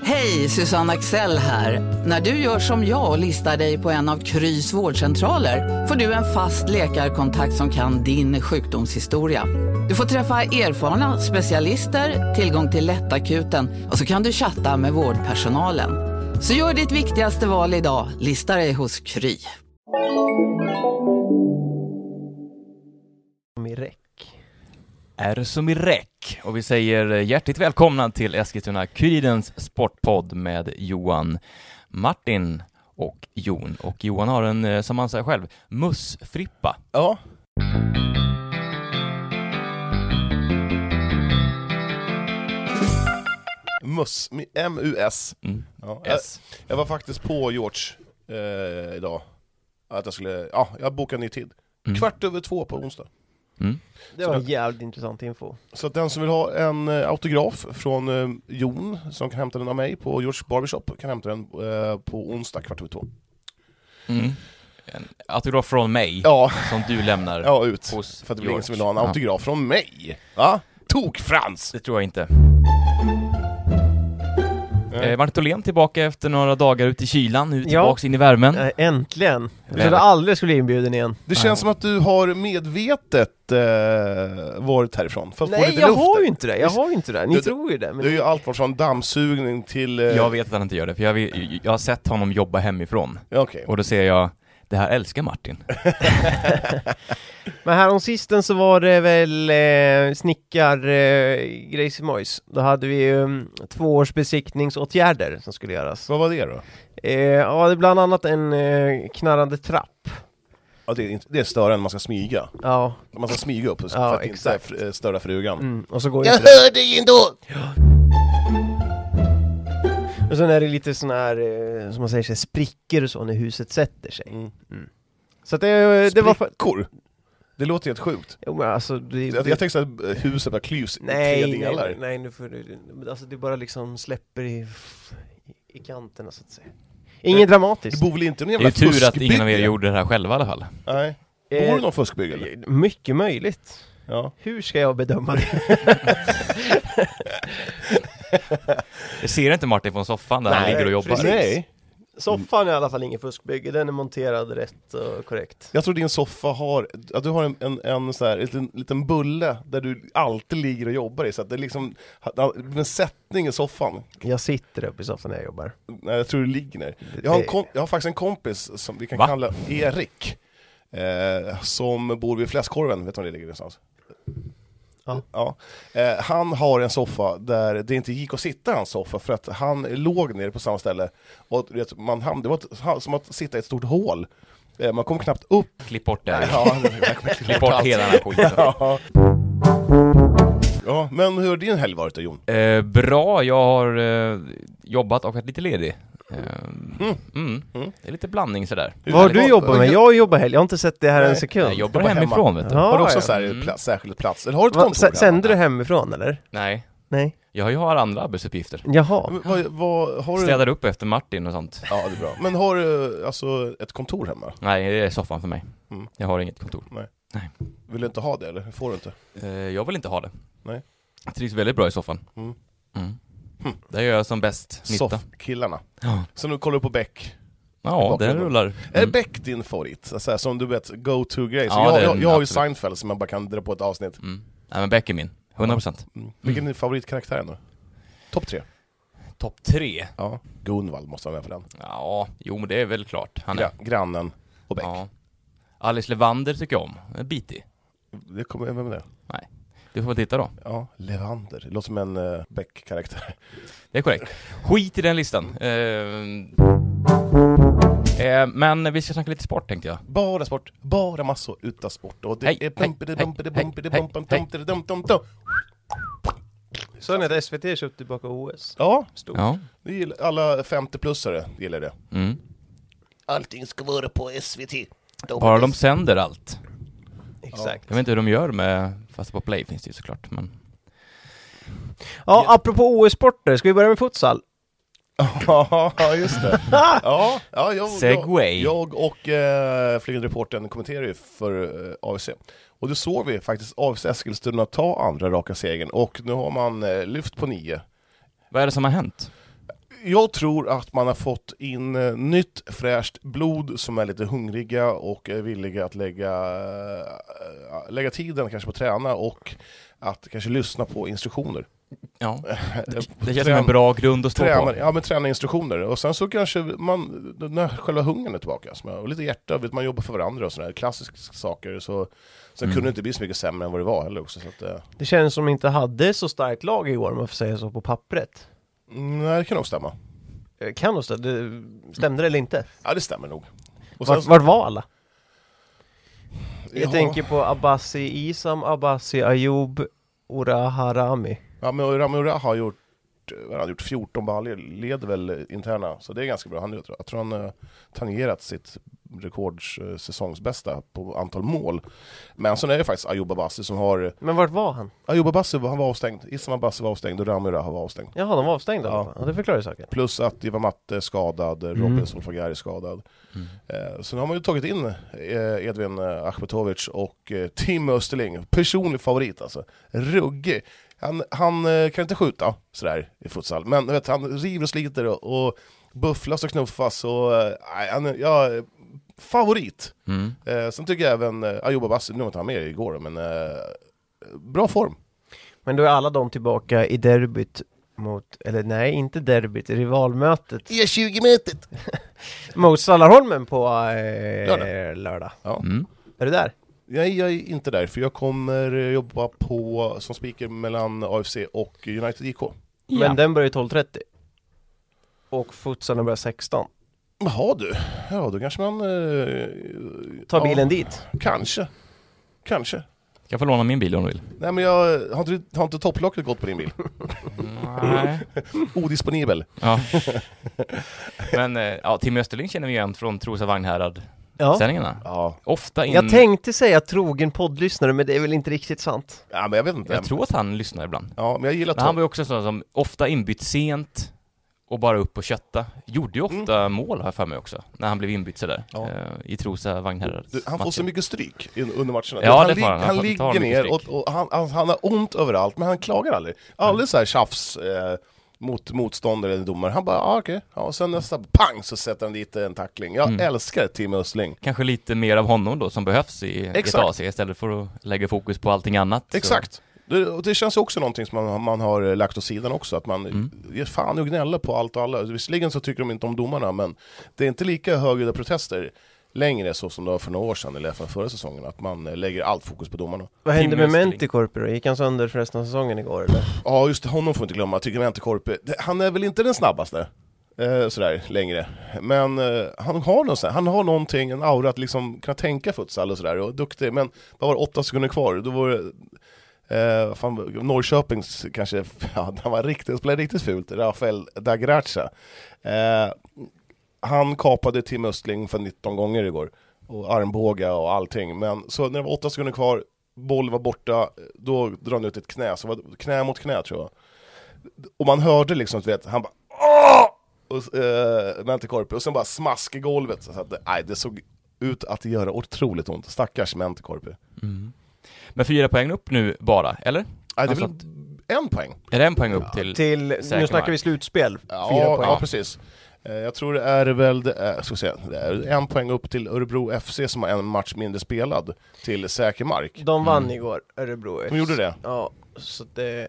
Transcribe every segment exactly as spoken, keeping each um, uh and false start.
Hej, Susanne Axel här. När du gör som jag och listar dig på en av Krys vårdcentraler får du en fast läkarkontakt som kan din sjukdomshistoria. Du får träffa erfarna specialister, tillgång till lättakuten och så kan du chatta med vårdpersonalen. Så gör ditt viktigaste val idag, lista dig hos Kry. Som i räck. Är som i räck. Och vi säger hjärtligt välkomna till Eskilstuna-Kurirens sportpodd med Johan, Martin och Jon. Och Johan har en, som han säger själv, mussfrippa. Ja. Mus, M U S. Mm. Ja, jag, jag var faktiskt på George eh, idag. Att jag skulle, ja, jag bokade en ny tid. Mm. Kvart över två på onsdag. Mm. Det var en jävligt intressant info. Så att den som vill ha en uh, autograf från uh, Jon, som kan hämta den av mig på George Barbershop, kan hämta den uh, på onsdag kvart över två. Mm. En autograf från mig, ja. Som du lämnar ja, ut. Hos för att det blir ingen som vill ha en ja. autograf från mig. Va? Tok Frans! Det tror jag inte. Eh, Martin Tholén tillbaka efter några dagar ute i kylan, nu tillbaka ja. in i värmen. Äh, äntligen. Jag trodde aldrig skulle inbjuden igen. Det känns Nej. som att du har medvetet eh, varit härifrån. För att Nej, få lite jag luft har där. ju inte det. Jag har ju inte det. Ni du, tror ju det. Men... Det är ju allt från dammsugning till... Eh... Jag vet att han inte gör det, för jag, jag har sett honom jobba hemifrån. Okay. Och då ser jag, det här älskar Martin. Men här om sisten så var det väl eh, snickar eh, grejsimojs. Då hade vi eh, tvåårsbesiktningsåtgärder som skulle göras. Vad var det då? Eh, ja, det är bland annat en eh, knarrande trapp. Ja, det är, inte, det är större än man ska smyga. Ja. Man ska smyga upp för ja, att exakt. inte störa frugan. Mm, och så går jag inte hör dig ändå! Ja. Och sen är det lite sån här, eh, som man säger, sig, sprickor och så när huset sätter sig. Mm. Mm. Så att det, det var... Sprickor? Det låter helt sjukt. Jo, men alltså, det, jag, det... jag tänkte att huset bara klyvs i nej, tre delar. Nej, nej, nu får du... Alltså det bara liksom släpper i, i kanterna så att säga. Inget det, dramatiskt. Det bor väl inte någon jävla jävla fuskbygge? Det är tur att ingen av er gjorde det här själva i alla fall. Nej. Bor eh, det någon fuskbygge eller? Mycket möjligt. Ja. Hur ska jag bedöma det? Jag ser inte Martin från soffan där nej, han ligger och jobbar. Nej. Soffan är i alla fall ingen fuskbygge. Den är monterad rätt och korrekt. Jag tror din soffa har, att du har en, en, en så här, en liten, liten bulle där du alltid ligger och jobbar i. Så att det är liksom en sättning i soffan. Jag sitter upp i soffan när jag jobbar. Nej, jag tror du ligger ner. Jag har, en kom, jag har faktiskt en kompis som vi kan Va? kalla Erik. Eh, som bor vid Fläskkorven. Vet du var det ligger någonstans? Ja. Ja. Eh, han har en soffa där det inte gick att sitta i hans soffa för att han låg ner på samma ställe och vet, man ham- det var ett, som att sitta i ett stort hål. Eh, man kom knappt upp. Klipp bort det här. Ja, klipp bort hela den här skiten. Ja. Ja, men hur har din helg varit då, Jon? Eh, bra, jag har eh, jobbat och varit lite ledig. Eh, mm. Mm. Mm. Det är lite blandning sådär. Vad har du jobbat med? Jag jobbar helg, jag har inte sett det här Nej, en sekund. Jag jobbar hemifrån, vet du. Ja, har du också ja. så här Mm. plats, särskild plats? Eller har du ett Va, kontor? s- sänder du hemifrån, eller? Nej. Nej. Jag har andra arbetsuppgifter. Jaha. Men, vad, vad, har du... Städar upp efter Martin och sånt. Ja, det är bra. Men har du alltså ett kontor hemma? Nej, det är soffan för mig. Mm. Jag har inget kontor. Nej. Nej. Vill du inte ha det, eller får du inte? Eh, jag vill inte ha det. Nej. Jag trivs väldigt bra i soffan. Mm. Mm. Hm. Där gör jag som bäst nytta. Soffkillarna. Ja. Så nu kollar du på Beck. Ja, det rullar. Mm. Är Beck din favorit? Alltså, som du vet, go-to-grej. Ja, jag, det är jag, jag har ju absolut. Seinfeld som jag bara kan dra på ett avsnitt. Mm. Nej, men Beck är min. hundra procent. Mm. Vilken är din favoritkaraktär då? Topp tre? Topp tre? Ja, Gunvald måste vara med för den. Ja, jo men det är väl klart. Han är. Ja, grannen och Beck. Ja. Alice Levander tycker jag om. En bitig. Det kommer vem är det? Nej. Du får titta då. Ja, Levander. Det låter som en uh, Beck-karaktär. Det är korrekt. Skit i den listan. Eh, eh, men vi ska snacka lite sport, tänkte jag. Bara sport. Bara massor utav sport. Och det hej, är hej, bumpity, hej, bumpity, hej, bumpity, hej, bumpity, hej. bumpity, dum, dum, dum. Så ni att S V T köpte tillbaka O S? Ja, Stort. Ja. det gillar, alla femtio-plussare gillar det. Mm. Allting ska vara på S V T. Bara de sänder allt. Exakt. Jag vet inte hur de gör med, fast på Play finns det ju såklart, men... Ja, apropå O S-sporter, ska vi börja med futsal? Ja, just det. Ja, ja, jag, Segway. jag, jag och eh, Flygande reportern kommenterar ju för eh, A F C. Och då såg vi faktiskt A F C Eskilstuna ta andra raka segern. Och nu har man eh, lyft på nio. Vad är det som har hänt? Jag tror att man har fått in uh, nytt fräscht blod som är lite hungriga och är villiga att lägga, uh, lägga tiden kanske på att träna och att kanske lyssna på instruktioner. Ja, det, det känns som en bra grund att stå träna, på. Ja, men träna instruktioner. Och sen så kanske man, när själva hungern är tillbaka, och lite hjärta, vet man jobbar för varandra och sådana klassiska saker, så sen mm. kunde det inte bli så mycket sämre än vad det var heller också. Så att, uh... det känns som inte hade så starkt lag i år, om man får säga så, på pappret. Nej, det kan nog stämma. Kan nog stämma. Det, stämde det eller inte? Ja, det stämmer nog. Och vart, vart var alla? Jag ja. tänker på Abbasi Isam, Abbasi Ayoub, Ora Harami. Ja, men Rami Ora har gjort, han har gjort fjorton baljer, leder väl interna, så det är ganska bra. Han, jag tror, jag tror han uh, tangerat sitt rekordsäsongsbästa på antal mål. Men så är det faktiskt Ayoub Abbasi som har... Men vart var han? Ayoub Abbasi, han var avstängd. Isam Abbasi var avstängd och Rami Ora var avstängd. Jaha, de var avstängda? Ja. Ja, det förklarar saken. Plus att Ivar Matte är skadad, mm. Robin Solfagari är skadad. Mm. Eh, så nu har man ju tagit in eh, Edvin Achmetovic och eh, Tim Österling. Personlig favorit alltså. Ruggig. Han, han eh, kan inte skjuta sådär i futsal, men vet, han river och sliter och, och bufflas och knuffas. Och, eh, han, ja, favorit. Mm. Eh, sen tycker jag även eh, Ayoub Abbasi, nu var inte han med igår, men eh, bra form. Men då är alla de tillbaka i derbyt mot, eller nej, inte derbyt, rivalmötet. E tjugo-mötet! mot Stallarholmen på eh, lördag. lördag. Ja. Mm. Är du där? Nej, jag är inte där, för jag kommer jobba på som speaker mellan A F C och United I K. Men ja. Den börjar tolv trettio. Och futsalen börjar sexton. Jaha du, ja då kanske man... Eh, Ta bilen ja, dit. Kanske, kanske. Jag får låna min bil om du vill. Nej, men jag har inte, har inte topplocket gått på din bil. Nej. Odisponibel. Ja. Men ja, Tim Österling känner vi igen från Trosa Vagnhärad. Ja. Sändningarna. Ja. Ofta in... Jag tänkte säga trogen poddlyssnare, men det är väl inte riktigt sant. Ja, men jag vet inte. Jag tror att han lyssnar ibland. Ja, men jag gillar men han var ju också sån som ofta inbytt sent och bara upp och kötta. Gjorde ju ofta mm. mål här för mig också, när han blev inbytt sådär. Ja. Uh, I Trosa Vagnhärad. Han får så mycket stryk under matcherna. Ja, han det får han. Han, han ligger ner och, och han, han, han har ont överallt, men han klagar aldrig. Aldrig mm. så här tjafs eh, mot motståndare eller domare. Han bara, ah, okej. Okay. Ja, och sen nästa pang så sätter han dit en tackling. Jag mm. älskar Tim Östling. Kanske lite mer av honom då som behövs i ett A C istället för att lägga fokus på allting annat. Exakt. Så. Det, det känns också någonting som man, man har lagt åt sidan också, att man mm. ger fan och gnäller på allt och alla. Visserligen så tycker de inte om domarna, men det är inte lika högljudda protester längre så som det var för några år sedan eller för förra säsongen, att man lägger allt fokus på domarna. Vad hände med Mentikorpi då? Gick han sönder för resten av säsongen igår eller? Ja, just det, honom får inte glömma. Jag tycker Mentikorpi, han är väl inte den snabbaste eh, sådär längre, men eh, han har någon sån, han har någonting, en aura att liksom kunna tänka futsal och sådär, och duktig, men det var åtta sekunder kvar, då var det Uh, fan, Norrköpings kanske, ja, han var riktigt, spelade riktigt fult, Rafael Dagracha. Uh, han kapade Tim Östling för nitton gånger igår, och armbåga och allting, men så när det var åtta sekunder kvar, boll var borta, då drar han ut ett knä, så var knä mot knä tror jag, och man hörde liksom, du vet, han bara åh! Och, uh, Mentikorpi, och sen bara smask i golvet, så att det, nej, det såg ut att göra otroligt ont, stackars Mentikorpi. Mm. Men fyra poäng upp nu bara, eller? Nej, det är väl en poäng. Är det en poäng upp ja, till... till nu snackar mark. Vi slutspel. Ja, fyra poäng. Ja, precis. Jag tror det är väl det är, ska säga, det är en poäng upp till Örebro F C som har en match mindre spelad till säker mark. De vann mm. igår, Örebro F C. De gjorde det? Ja, så det...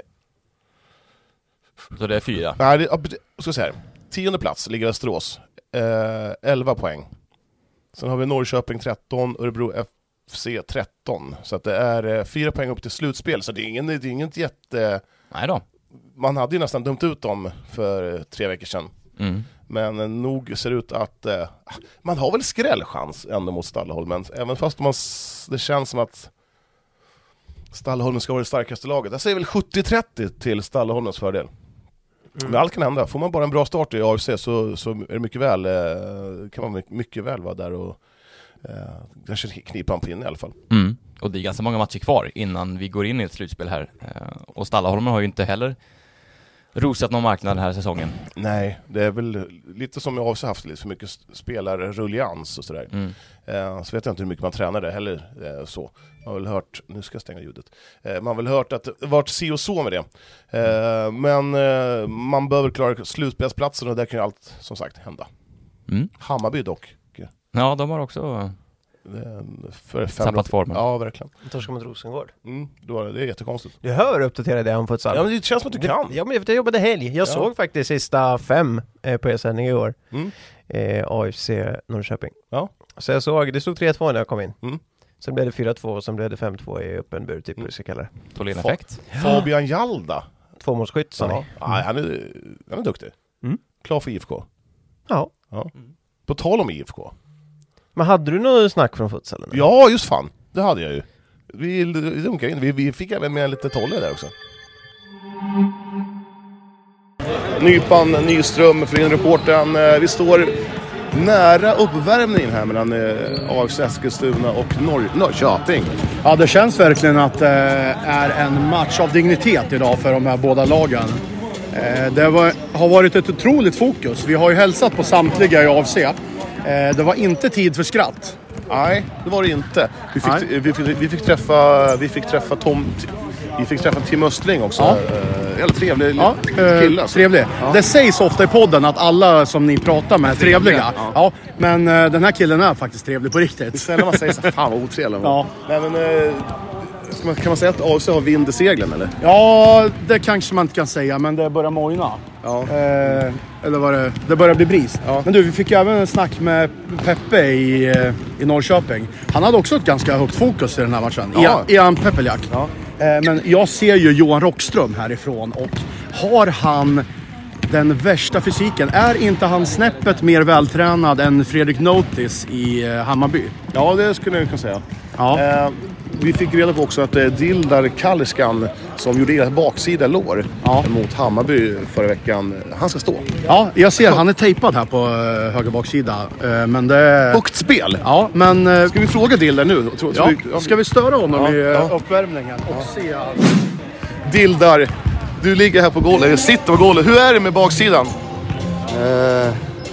Så det är fyra? Nej, det, ska säga, tionde plats ligger Västerås. Eh, elva poäng. Sen har vi Norrköping tretton, Örebro F C tretton, så att det är eh, fyra poäng upp till slutspel, så det är, ingen, det är inget jätte... Nej då. Man hade ju nästan dömt ut dem för eh, tre veckor sedan. Mm. Men eh, nog ser det ut att eh, man har väl skrällchans ändå mot Stallarholmen, även fast man, det känns som att Stallarholmen ska vara det starkaste laget. Jag säger väl sjuttio trettio till Stallarholmens fördel. Mm. Men allt kan hända. Får man bara en bra start i A F C så, så är det mycket väl, eh, kan man mycket väl vara där och Uh, kanske knipa en pinne i alla fall. Mm. Och det är ganska många matcher kvar innan vi går in i ett slutspel här. Uh, och Stallarholmen har ju inte heller rosat någon marknad den här säsongen? Nej, det är väl lite som jag har haft lite för mycket spelarrullians och sådär. Mm. Eh, så vet jag inte hur mycket man tränade heller eh, så. Man har väl hört, nu ska jag stänga ljudet. Eh, man har väl hört att det varit si och så med det. Eh, men eh, man behöver klara slutspelsplatsen och där kan ju allt som sagt hända. Mm. Hammarby dock. Ja, de har också för tappat formen. Ja, verkligen. Torskar mot Rosengård. Mm, då är det jättekonstigt. Du hör uppdatera det om futsal. Ja, men det känns som att du kan. Ja, men jag jobbade helg. Jag ja. såg faktiskt sista fem eh, på er sändning i år. Mm. Eh, A F C Norrköping. Ja. Så jag såg, det stod tre två när jag kom in. Mm. Sen blev det fyra två och sen blev det fem två i öppen bur, typ mm. hur ska kalla det. Tolén-effekt. Fa- Fabian Jalda. Tvåmålsskytt, sa ni. Ja, han är, han är duktig. Mm. Klar för I F K. Ja. ja. Mm. På tal om I F K. Men hade du något snack från futsalen? Ja, just fan. Det hade jag ju. Vi dunkade in. Vi, vi fick även med lite tolle där också. Nypan, Nyström, Frin-reportern. Vi står nära uppvärmningen här mellan A F C Eskilstuna och Norr- Norrköping. Ja, det känns verkligen att det är en match av dignitet idag för de här båda lagen. Det var, har varit ett otroligt fokus. Vi har ju hälsat på samtliga i A F C. Det var inte tid för skratt. Nej, det var det inte. Vi fick, vi fick, vi fick träffa vi fick träffa Tom vi fick träffa Tim Östling också. Ja. Eller trevlig ja, kille. Alltså. Trevlig. Ja. Det sägs ofta i podden att alla som ni pratar med är trevliga. Ja. Ja, men uh, den här killen är faktiskt trevlig på riktigt. Det är sällan man säger så fan vad otrevlig. Ja. Nej, men, uh, kan, man, kan man säga att A F C har vind i seglen eller? Ja, det kanske man inte kan säga, men det börjar mojna. Ja. Eh, eller var det, det börjar bli bris. Ja. Men du, vi fick ju även en snack med Peppe i, i Norrköping. Han hade också ett ganska högt fokus i den här matchen. Ja. Ian Pepeljak. Ja. Eh, men jag ser ju Johan Rockström härifrån och har han den värsta fysiken? Är inte han snäppet mer vältränad än Fredrik Notis i eh, Hammarby? Ja, det skulle jag kunna säga. Ja. Eh, vi fick reda på också att eh, Dildar Kalliskan som gjorde deras baksida lår ja. mot Hammarby förra veckan, han ska stå. Ja, jag ser, han är tejpad här på uh, höger baksida. Uh, men det... Högt spel! Ja, men... Uh... Ska vi fråga Dildar nu? Tror, ja. vi, ja. Ska vi störa honom ja. i uh, ja. uppvärmningen och ja. se... Dildar, du ligger här på golvet, eller sitter på golvet. Hur är det med baksidan? Uh...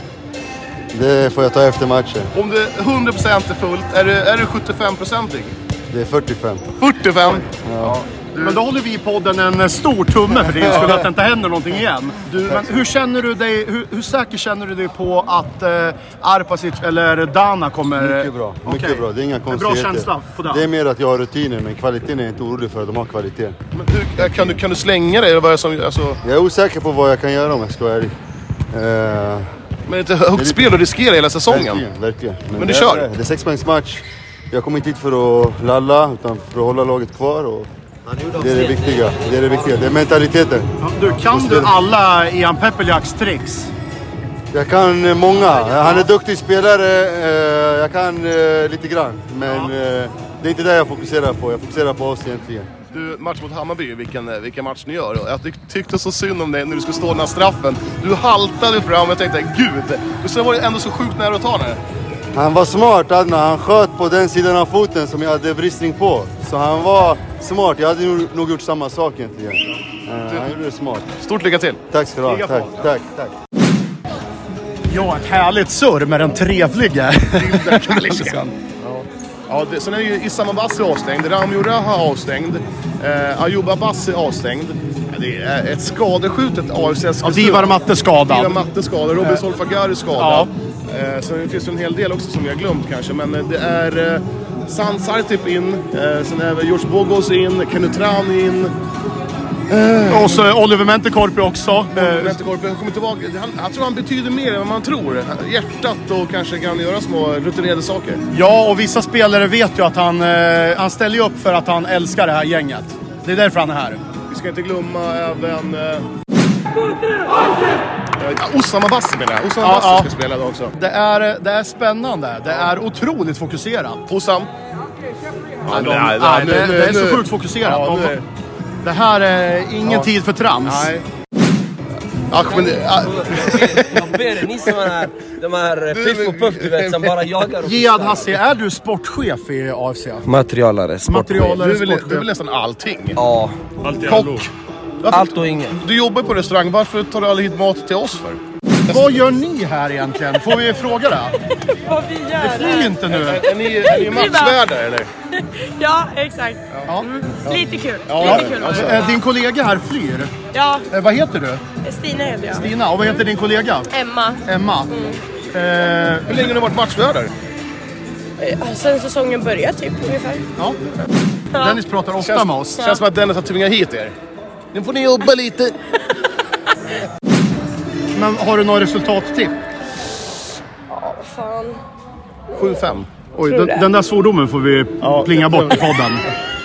Det får jag ta efter matchen. Om det hundra procent är fullt, är det, är det sjuttiofem procent? Det är fyrtiofem. fyrtiofem? Ja. Du... Men då håller vi i podden en stor tumme för det skulle att det inte händer någonting igen. Du, men hur känner du dig, hur, hur säker känner du dig på att eh, Arpasic eller Dana kommer... Mycket bra, mycket okay. bra. Det är inga En konstigheter. bra känsla på det. Det är mer att jag har rutiner, men kvaliteten är inte orolig för att de har kvalitet. Men hur, kan, du, kan du slänga dig? Eller vad är som, alltså... Jag är osäker på vad jag kan göra om jag ska vara ärlig. Uh... Men det är ett högt spel och riskerar hela säsongen. Verkligen, verkligen. Men, Men du det kör. Är, det är sexpoängsmatch. Jag kommer inte hit för att lalla, utan för att hålla laget kvar. Och det är det viktiga. Det är det viktiga. Det är mentaliteten. Ja, du, kan du alla Ian Pepeljaks tricks? Jag kan många. Han är duktig spelare. Jag kan lite grann. Men ja. det är inte det jag fokuserar på. Jag fokuserar på oss egentligen. Du, match mot Hammarby, vilken, vilken match ni gör. Jag tyck, tyckte så synd om dig när du skulle stå den här straffen. Du haltade fram och jag tänkte, gud. Och så var det ändå så sjukt nära att ta den. Han var smart, Adna. Han sköt på den sidan av foten som jag hade bristning på. Så han var smart. Jag hade nog, nog gjort samma sak egentligen. Uh, han gjorde det smart. Stort lycka till. Tack ska du ha. Tack, tack, tack. Ja, ett härligt surr med den trevliga. Ja, det, sen är ju Issam Abbas avstängd, Rami Uraha avstängd, eh, Ayub Abbas är avstängd. Det är ett skadeskjutet A F C. Ja, Divar Matte skadad. Divar Matte skadad, Robin Solfagar är skadad. Ja. Eh, så det finns en hel del också som vi har glömt kanske, men det är eh, San Sartip in, eh, sen är George Bogos in, Kenutran in. Uh, och så Oliver Mentekorpi också. Oliver Mentekorpi, han kommer tillbaka. Han, jag tror han betyder mer än vad man tror. Hjärtat och kanske kan göra små rutinerade saker. Ja, och vissa spelare vet ju att han, eh, han ställer upp för att han älskar det här gänget. Det är därför han är här. Vi ska inte glömma även... Eh, Osama Bassi menar jag. Osama ja, Bassi ska ja. spela då också. Det är, det är spännande. Det är otroligt fokuserat. Osam. Ja, de, nej, nej, det, det är så sjukt fokuserat. Ja, de, det här är ingen ja. tid för trams. Nej. Ahmed, ah. Jag ber er, ni som är de här piff och puff, du vet, som bara jagar och Jihad Hassi, är du sportchef i A F C? Materialare, sportchef. Materialare, du, är väl, du är väl nästan allting? Ja. Kock. Varför, Allt och inget. Du jobbar på restaurang, varför tar du aldrig hit mat till oss för? Vad gör ni här egentligen? Får vi fråga det? Vad vi gör. Det flyr inte nu. Är, är ni, är ni matchvärdar eller? Ja, exakt. Ja. Mm. Lite kul. Ja, Lite kul. alltså, eh, din kollega här flyr. Ja, Eh, vad heter du? Stina heter jag. Stina. Och vad heter din kollega? Emma. Emma. Eh, Hur länge har ni varit matchvärdar? Eh, Sen säsongen började typ ungefär. ja. Dennis pratar ofta Känns, med oss. känns som att Dennis har tvingat hit er. Nu får ni jobba lite. Men har du några resultattipp? Ja, fan. sju fem. Oj, Tror den, det. den där svordomen får vi Ja, plinga bort i podden.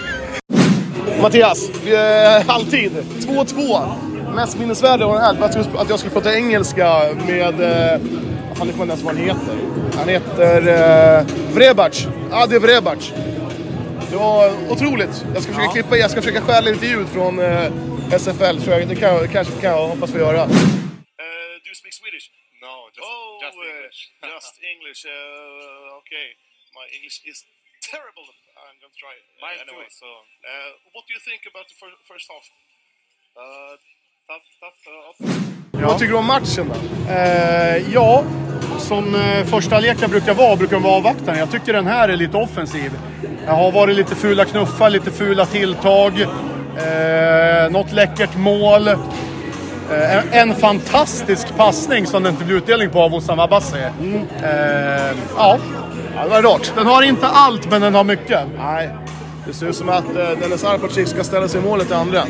Mattias, vi är halvtid. två två. Mest minnesvärda var det här att jag skulle- att jag skulle prata engelska med... Eh, vad fan är det ens vad han heter? Han heter eh, Vrebac. Adi Vrebac. Det var otroligt. Jag ska försöka klippa, jag ska försöka stjäla lite ljud från eh, S F L. Tror jag. Det kan, kanske kan jag hoppas få göra. Uh, do you speak Swedish? No, just, Oh, just English. Uh, just English. Uh, okay. My English is terrible. I'm gonna try it. Uh, Mine anyway. too, so... Uh, what do you think about the fir- first half? Uh, tough, tough uh, Vad tycker du om matchen då? Eh, ja, som eh, första lekar brukar vara, brukar de vara avvaktande. Jag tycker den här är lite offensiv. Det har varit lite fula knuffar, lite fula tilltag. Eh, något läckert mål. Eh, en, en fantastisk passning som det inte blir utdelning på av Osama Abassi. Mm. Eh, ja, Ja, det var rart. den har inte allt men den har mycket. Nej, det ser ut som att uh, Dennis Arpacic ska ställa sig i målet i andra.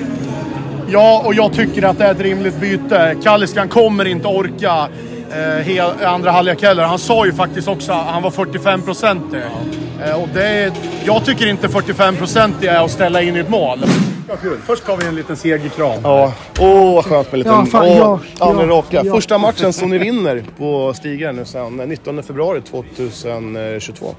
Ja, och jag tycker att det är ett rimligt byte. Kalliskan kommer inte orka eh, hel, andra halvlek heller. Han sa ju faktiskt också att han var fyrtiofem procent. Eh, och det är, jag tycker inte fyrtiofem procent är att ställa in i ett mål. Ja, kul. Först tar vi en liten segerkram. Ja, åh vad skönt med lite... Ja, fan, åh, ja, andra ja, raka. ja. Första matchen som ni vinner på Stiga nu sedan nittonde februari tjugohundratjugotvå.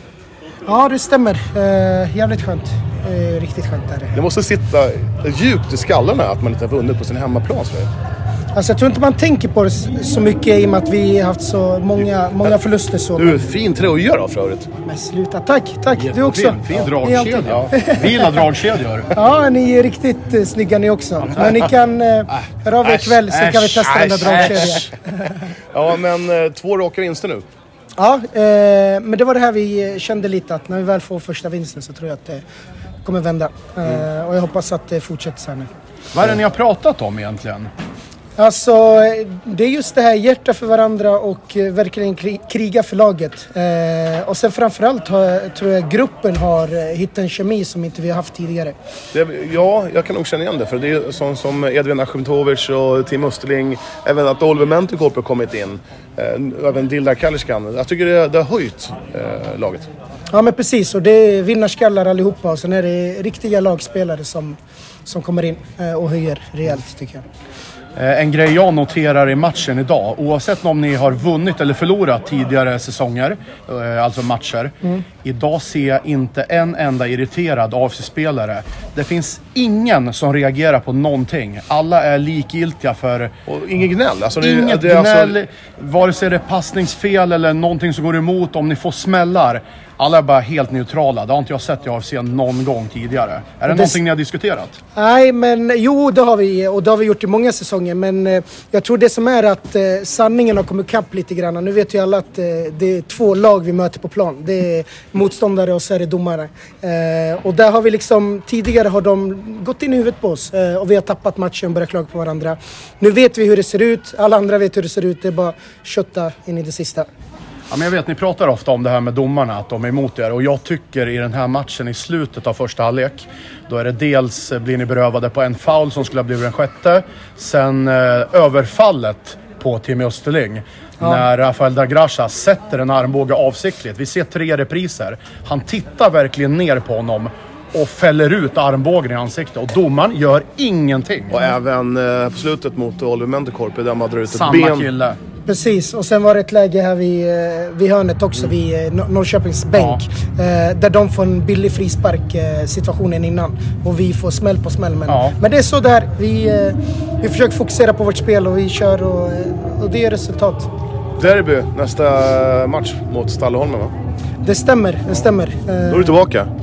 Ja, det stämmer. Eh, jävligt skönt. Eh, riktigt skönt är det. Det måste sitta djupt i skallarna att man inte har vunnit på sin hemmaplan. Så. Alltså, jag tror inte man tänker på det så mycket i och med att vi har haft så många, många förluster. Så. Du är fin tröja då för övrigt. Men sluta. Tack, tack. Du också. Fin, fin Ni dragkedja. alltid- Ja. Vi gillar dragkedjor. Ja, ni är riktigt eh, snygga ni också. Men ni kan eh, höra av er ikväll så kan vi testa den där dragkedjan. Ja, men eh, två raka vinster nu. Ja, eh, men det var det här vi kände lite att när vi väl får första vinsten så tror jag att det kommer vända. Eh, och jag hoppas att det fortsätter så här nu. Vad är det ni har pratat om egentligen? Alltså, det är just det här hjärta för varandra och eh, verkligen kri- kriga för laget. Eh, och sen framförallt har, jag- tror jag gruppen har eh, hittat en kemi som inte vi har haft tidigare. Det, ja, jag kan nog känna igen det. För det är sånt som Edvin Aschimtovic och Tim Österling. Även att Oliver Mentekorp har kommit in. Eh, även Dildar Kalliskan. Jag tycker det, det har höjt eh, laget. Ja, men precis. Och det är vinnarskallar allihopa. Och sen är det riktiga lagspelare som, som kommer in eh, och höjer rejält, tycker jag. Eh, En grej jag noterar i matchen idag, oavsett om ni har vunnit eller förlorat tidigare säsonger, eh, alltså matcher. Mm. Idag ser jag inte en enda irriterad A F C-spelare. Det finns ingen som reagerar på någonting. Alla är likgiltiga för... Och ingen gnäll. Alltså, det, Inget det är gnäll, alltså, vare sig det är passningsfel eller någonting som går emot, om ni får smällar. Alla är bara helt neutrala. Det har inte jag sett i A F C någon gång tidigare. Är det, det- någonting ni har diskuterat? Nej, men jo, det har vi. Och det har vi gjort i många säsonger. Men eh, jag tror det som är att eh, sanningen har kommit kapp lite grann. Nu vet ju alla att eh, det är två lag vi möter på plan. Det är motståndare och så är det domare. Eh, och där har vi liksom, tidigare har de gått in i huvudet på oss. Eh, och vi har tappat matchen och börjat klaga på varandra. Nu vet vi hur det ser ut. Alla andra vet hur det ser ut. Det är bara kötta in i det sista. Ja, men jag vet, ni pratar ofta om det här med domarna, att de är emot er. Och jag tycker i den här matchen i slutet av första halvlek, då är det dels eh, blir ni berövade på en foul som skulle ha blivit den sjätte. Sen eh, överfallet på Tim Österling. Ja. När Rafael da Gracia sätter en armbåge avsiktligt. Vi ser tre repriser. Han tittar verkligen ner på honom och fäller ut armbågen i ansiktet. Och domaren gör ingenting. och även eh, på slutet mot Oliver Mentekorp där man drar ut ett Samma ben. kille. Precis, och sen var det ett läge här vid, eh, vid hörnet också, vid eh, Nor- Norrköpings bänk. Eh, där de får en billig frispark eh, situationen innan. Och vi får smäll på smäll. Men, Ja. men det är så där. Vi, eh, vi försöker fokusera på vårt spel och vi kör och, eh, och det är resultat. Derby nästa match mot Stalleholmen, va? Det stämmer, det stämmer. Då är Eh, du tillbaka.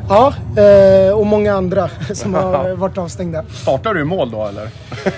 Ja, eh, och många andra som har varit avstängda. Startar du i mål då eller?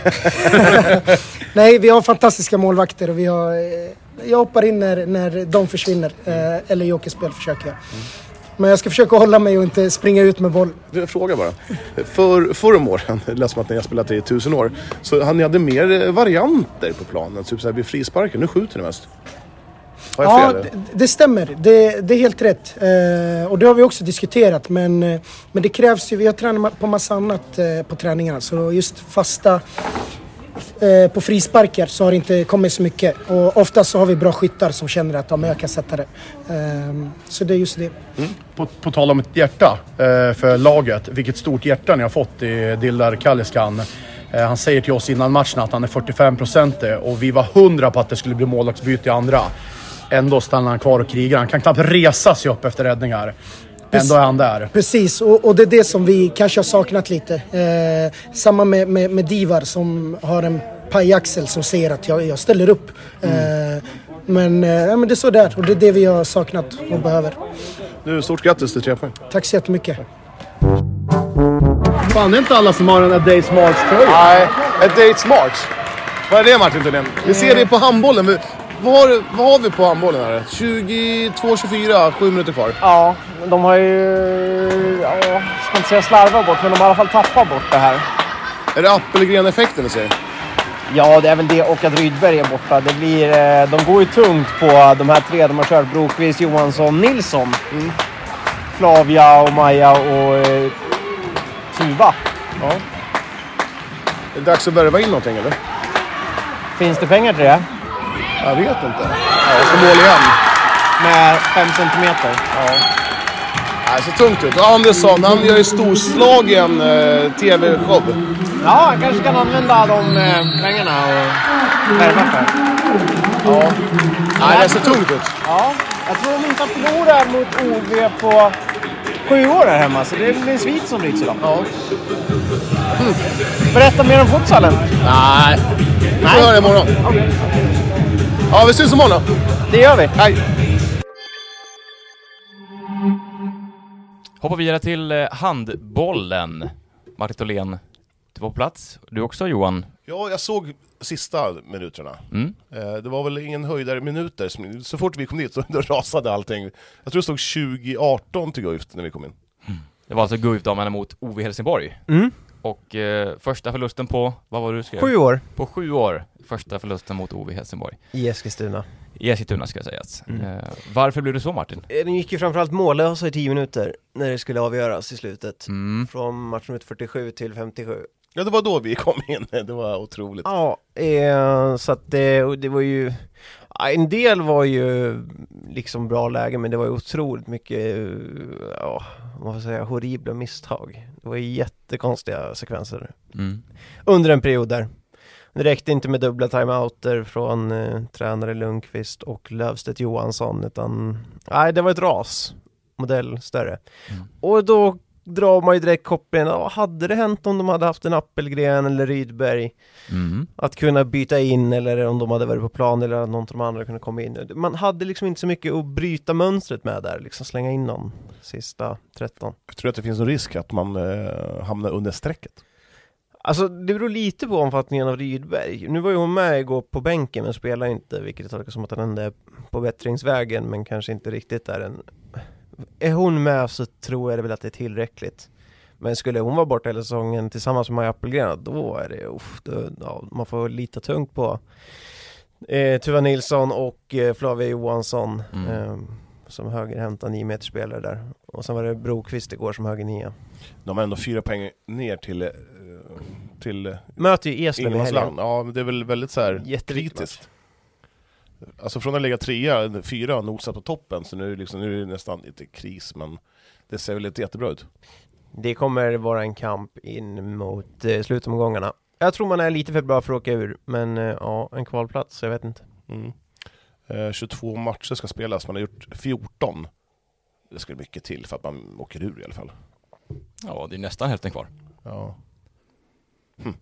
Nej, vi har fantastiska målvakter och vi har, eh, jag hoppar in när, när de försvinner. Eh, eller jokerspel försöker jag. Men jag ska försöka hålla mig och inte springa ut med boll. Jag frågar bara. För, förra om åren, läste man att när jag spelat i tusen år, så han hade mer varianter på planen. Typ så här vid frisparken, nu skjuter ni mest. Har jag Ja, fel? det, det stämmer. Det, det är helt rätt. Eh, och det har vi också diskuterat. Men, eh, men det krävs ju, vi har tränat på massa annat eh, på träningarna. Så just fasta eh, på frisparkar så har det inte kommit så mycket. Och ofta så har vi bra skyttar som känner att de ökar sättare. Eh, så det är just det. Mm. På, på tal om ett hjärta eh, för laget. Vilket stort hjärta ni har fått i Dildar Kaliskan. Eh, han säger till oss innan matchen att han är fyrtiofem procent och vi var hundra på att det skulle bli målvaktsbyte i andra. Ändå stannar han kvar och krigar. Han kan knappt resa sig upp efter räddningar. Ändå är han där. Precis, och, och det är det som vi kanske har saknat lite. Eh, samma med, med, med Divar som har en pajaxel som säger att jag, jag ställer upp. Mm. Eh, men, eh, men det är så där och det är det vi har saknat och behöver. Du, stort grattis till tre poäng. Tack så jättemycket. Fan, det är inte alla som har den där Days March-tröjan. Nej, ett Dates March. Vad är det, Martin Thulén? Vi ser det på handbollen. Vi, vad, har, vad har vi på handbollen här? tjugotvå tjugofyra, sju minuter kvar. Ja, de har ju... Ja, jag ska inte säga slarva bort, men de har i alla fall tappat bort det här. Är det Appelgren-effekten du ser? Ja, det är väl det, och att Rydberg är borta. Det blir, de går ju tungt på de här tre. De har kört Brokvist, Johansson, Nilsson. Mm. Flavia och Maja och eh, Tuva. Ja. Är det dags att börja in någonting, eller? Finns det pengar till det? Jag vet inte. Ja, jag ska mål igen. Med fem centimeter. Ja. Det ser tungt ut. Andersson, han gör ju storslagen eh, tv-show. Ja, han kanske kan använda de eh, pengarna och värva för. Ja. Nej, det ser tungt ut. Ja, jag tror de inte har förlorat mot O V på sju år här hemma. Så det blir en svit som bryts idag. Ja. Mm. Berätta mer om futsalen. Nej, vi får höra imorgon. Okay. Ja, vi syns imorgon då. Det gör vi. Hej. Hoppar vidare till handbollen. Martin Thulén, du var på plats. Du också, Johan? Ja, jag såg sista minuterna. Mm. Det var väl ingen höjdare minuter. Så fort vi kom dit så då rasade allting. Jag tror det stod tjugo arton till Guif när vi kom in. Mm. Det var alltså Guif-damerna mot O V Helsingborg. Mm. Och eh, första förlusten på, vad var det du skrev? Sju år. På sju år. Första förlusten mot O V Helsingborg. I Eskilstuna. I Eskilstuna ska jag säga. Mm. Eh, varför blev det så, Martin? Den gick ju framförallt mållösa i tio minuter när det skulle avgöras i slutet. Mm. Från matchminut fyrtiosju till femtiosju. Ja, det var då vi kom in. Det var otroligt. Ja, eh, så att det, det var ju... En del var ju liksom bra läge, men det var ju otroligt mycket, ja, vad får jag säga, horribla misstag. Det var ju jättekonstiga sekvenser. Mm. Under en period där. Det räckte inte med dubbla timeouter från eh, tränare Lundqvist och Lövstedt Johansson, utan nej, det var ett ras. Modell större. Mm. Och då drar man ju direkt kopplingen. Vad hade det hänt om de hade haft en Appelgren eller Rydberg mm. att kunna byta in, eller om de hade varit på plan, eller att någon av de andra kunde komma in. Man hade liksom inte så mycket att bryta mönstret med där, liksom slänga in någon sista tretton. Jag tror att det finns en risk att man eh, hamnar under strecket. Alltså det beror lite på omfattningen av Rydberg. Nu var ju hon med igår på bänken men spelar inte, vilket tolkas som att han är på bättringsvägen, men kanske inte riktigt är en... Är hon med så tror jag väl att det är tillräckligt. Men skulle hon vara borta hela säsongen tillsammans med Maja Appelgren, då är det... Uff, då, ja, man får lita tungt på eh, Tuva Nilsson och eh, Flavia Johansson mm. eh, som högerhämta nio meter spelare där. Och sen var det Brokvist igår som höger nia. De har ändå fyra poäng ner till... Eh, till möter ju Eslöv i helgen. Ja, men det är väl väldigt så här kritiskt. Alltså från att lägga trea, fyra och nosat på toppen, så nu är det, liksom, nu är det nästan lite kris, men det ser väl lite jättebra ut. Det kommer vara en kamp in mot eh, slutomgångarna. Jag tror man är lite för bra för att åka ur, men eh, ja, en kvalplats, jag vet inte. Mm. Eh, tjugotvå matcher ska spelas, man har gjort fjorton. Det ska mycket till för att man åker ur i alla fall. Ja, det är nästan hälften kvar. Ja. Hm.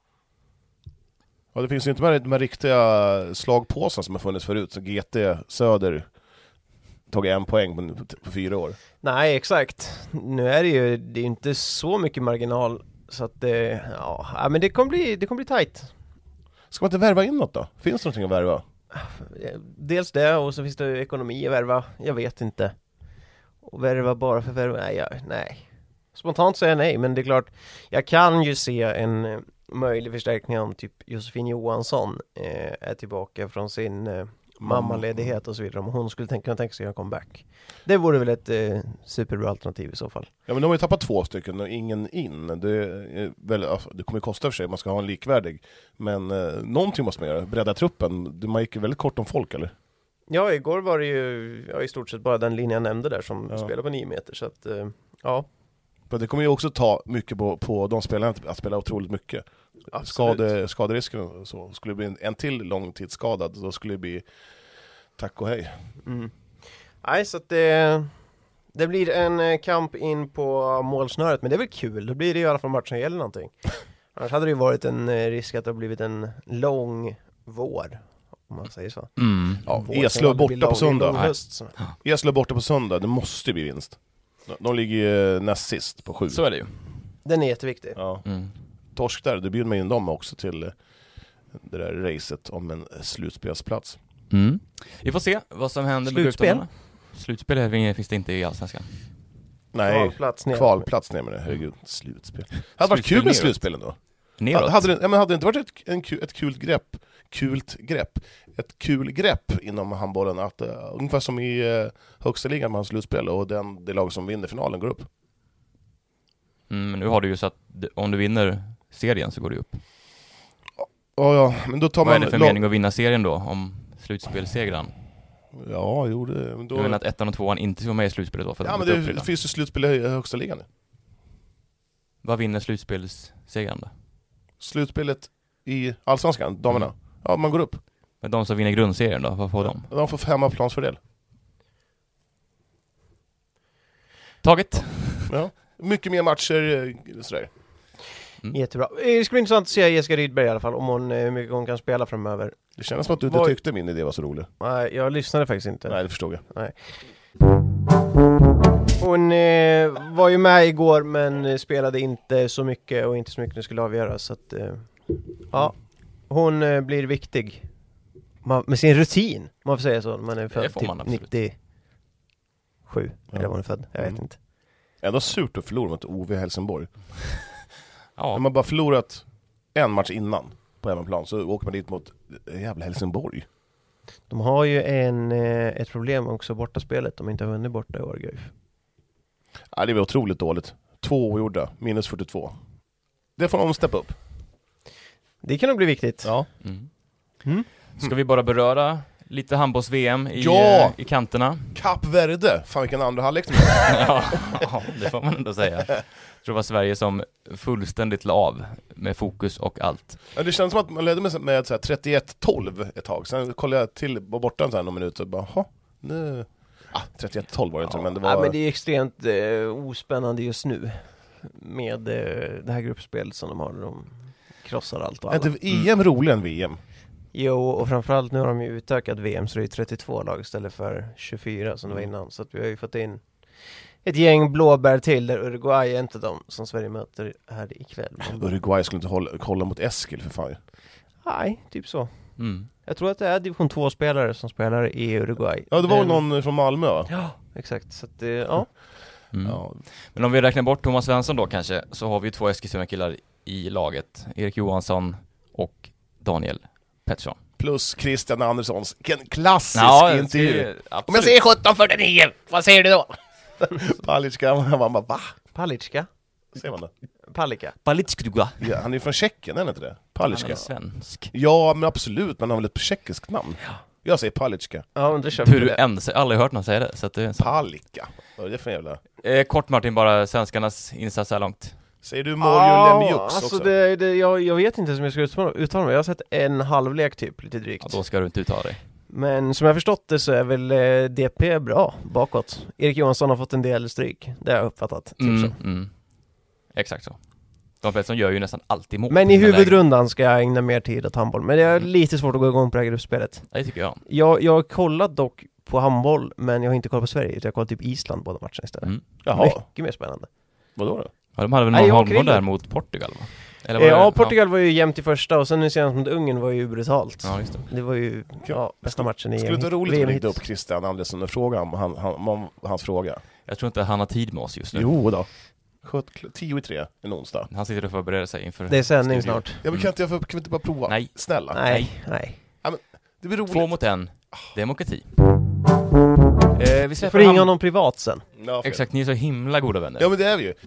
Ja, det finns ju inte med de här riktiga slagpåsar som har funnits förut. Så G T, Söder, tagit en poäng på, på fyra år. Nej, exakt. Nu är det ju det är inte så mycket marginal så att det, ja, men det kommer bli, det kommer bli tajt. Ska man inte värva in något då? Finns det någonting att värva? Dels det, och så finns det ekonomi att värva. Jag vet inte. Och värva bara för värva, nej, jag, nej. Spontant säger jag nej, men det är klart, jag kan ju se en eh, möjlig förstärkning om typ Josefin Johansson eh, är tillbaka från sin eh, mammaledighet och så vidare. Om hon skulle tänka, tänka sig göra comeback. Det vore väl ett eh, superbra alternativ i så fall. Ja, men de har ju tappat två stycken och ingen in. Det, är väl, det kommer kosta för sig, man ska ha en likvärdig. Men eh, någonting måste man göra. Bredda truppen. Man gick väldigt kort om folk, eller? Ja, igår var det ju ja, i stort sett bara den linjen jag nämnde där som ja. spelar på nio meter. Så att, eh, ja. Men det kommer ju också ta mycket på, på de spelarna att spela otroligt mycket. Skade, skaderisken så skulle det bli en, en till långtidsskadad, då skulle det bli tack och hej. Mm. Nej, så att det, det blir en kamp in på målsnöret, men det är väl kul. Då blir det i alla fall matchen som gäller någonting. Annars hade det ju varit en risk att det har blivit en lång vår, om man säger så. Mm. Ja, Eslöv borta på söndag. Höst, Eslöv borta på söndag, det måste bli vinst. De ligger ju näst sist på sju. Så är det ju. Den är jätteviktig. Ja. Mm. Torsk där, det bjuder man in dem också till det där racet om en slutspelsplats. Mm. Vi får se vad som händer med Slutspel? grupptorna. Slutspel finns det inte i Allsvenskan. Nej, kvalplats ner. Kvalplats ner med det, herregud. Slutspel. Det hade varit kul med slutspelen då. Neråt. Hade det, ja, men hade det inte varit ett, en, ett kul grepp, kult grepp, ett kul grepp inom handbollen, att uh, ungefär som i uh, högsta ligan man har slutspel och den, det lag som vinner finalen går upp. Mm, men nu har du ju så att om du vinner serien så går du upp. Ja, ja, men då tar Vad man... är det för mening att vinna serien då, om slutspelssegran? Ja, jo det... Då... Du menar att ettan och tvåan inte ska vara med i slutspelet då? För ja, men det, det finns ju slutspel i högsta ligan. Vad vinner slutspelssegran då? Slutspelet i Allsvenskan, damerna. Mm. Ja, man går upp. Men de som vinner grundserien då, vad får de? De får hemmaplansfördel. Taget. Ja, mycket mer matcher sådär. Mm. Jättebra. Det skulle bli intressant att se Jessica Rydberg i alla fall, om hon, hur mycket hon kan spela framöver. Det känns som att du inte Var... tyckte min idé var så rolig. Nej, jag lyssnade faktiskt inte. Nej, det förstod jag. Nej. Hon eh, var ju med igår, men spelade inte så mycket och inte så mycket det skulle avgöras. Så att, eh, ja, hon eh, blir viktig. Man, med sin rutin, man får säga så. Man är född typ nittiosju. Ja. Eller var hon är född, jag vet mm. inte. Ändå surt att förlora mot O V Helsingborg. Ja. När man bara förlorat en match innan på hemmaplan så åker man dit mot jävla Helsingborg. De har ju en, ett problem också borta spelet. De inte har vunnit borta i år, Guif. Ja, det var otroligt dåligt. Två ogjorda, minus fyrtiotvå. Det får de steppa upp. Det kan nog bli viktigt. Ja. Mm. Mm. Ska vi bara beröra lite handbolls-V M i, ja! i kanterna? Kap Verde. Fan vilken andra halvlek. Ja, det får man ändå säga. Jag tror det var Sverige som fullständigt la av med fokus och allt. Ja, det känns som att man ledde med, med så här trettioett tolv ett tag. Sen kollade jag till på borta så här någon minut och bara, ha, nu... Ah, trettioett tolv var det inte, ja, men det var... Ja, men det är extremt eh, ospännande just nu med eh, det här gruppspelet som de har. De krossar allt och alla. Är inte E M roligare än V M? Jo, och framförallt nu har de ju utökat V M så det är trettiotvå lag istället för tjugofyra som det var innan. Så att vi har ju fått in ett gäng blåbär till där Uruguay är inte de som Sverige möter här ikväll. Men... Uruguay skulle inte hålla, hålla mot Eskil för fan. Nej, typ så. Mm. Jag tror att det är division två-spelare som spelar i Uruguay. Ja, det var Men... någon från Malmö va? Ja, exakt. Så att, ja. Mm. Ja. Men om vi räknar bort Thomas Svensson då kanske, så har vi två Eskilstuna-killar i laget. Erik Johansson och Daniel Pettersson. Plus Christian Anderssons klassisk ja, intervju. Om jag säger sjutton fyrtionio, vad säger du då? Palicka, man bara, va? Palicka? Ser man det? Palika. Palicka. Ja, han är från Tjeckien, är det inte det? Palicka. Han är svensk. Ja, men absolut, men han har väl ett tjeckiskt namn. Ja. Jag säger Palicka. Ja, men det kör du är ensam, aldrig hört någon säga det. Så att det är så. Palicka. Vad är det för jävla? Eh, kort Martin, bara svenskarnas insats här långt. Säger du Morjo Lemjux alltså också? Det, det, jag, jag vet inte som jag ska uttala, uttala mig. Jag har sett en halvlek typ, lite drygt. Ja, då ska du inte uttala dig. Men som jag förstått det så är väl eh, D P bra bakåt. Erik Johansson har fått en del stryk. Det har jag uppfattat. Typ mm, så. Mm. Exakt så. De flesta gör ju nästan alltid mål. Men i huvudrundan ska jag ägna mer tid åt handboll. Men det är mm. lite svårt att gå igång på det här gruppspelet. Det tycker jag. Jag, jag har kollat dock på handboll, men jag har inte kollat på Sverige, utan jag har kollat typ Island båda matcherna istället. Mm. Jaha. Mycket mer spännande. Vadå då? Ja, de hade väl Nej, någon jag handboll åker in. där mot Portugal, va? Eller var Eh, det- ja, Portugal var ju jämnt i första, och sen nu senast mot Ungern var ju brutalt. Ja, just det. Det var ju ja, bästa matchen i Skulle det V M. inte roligt att ringa upp Christian Andersson och fråga om, han, han, om hans fråga? Jag tror inte han har tid med oss just nu. Jo då. tio i tre en onsdag. Han sitter och förbereder sig inför... Det är sändning studion. snart. Ja, men kan inte jag få, kan vi inte bara prova? Nej. Snälla. Nej, nej. Ja, men det blir roligt. Två mot en. Demokrati. Eh, vi Du släpper får ringa hand- honom privat sen. Ja, för- Exakt, ni är så himla goda vänner. Ja, men det är vi ju.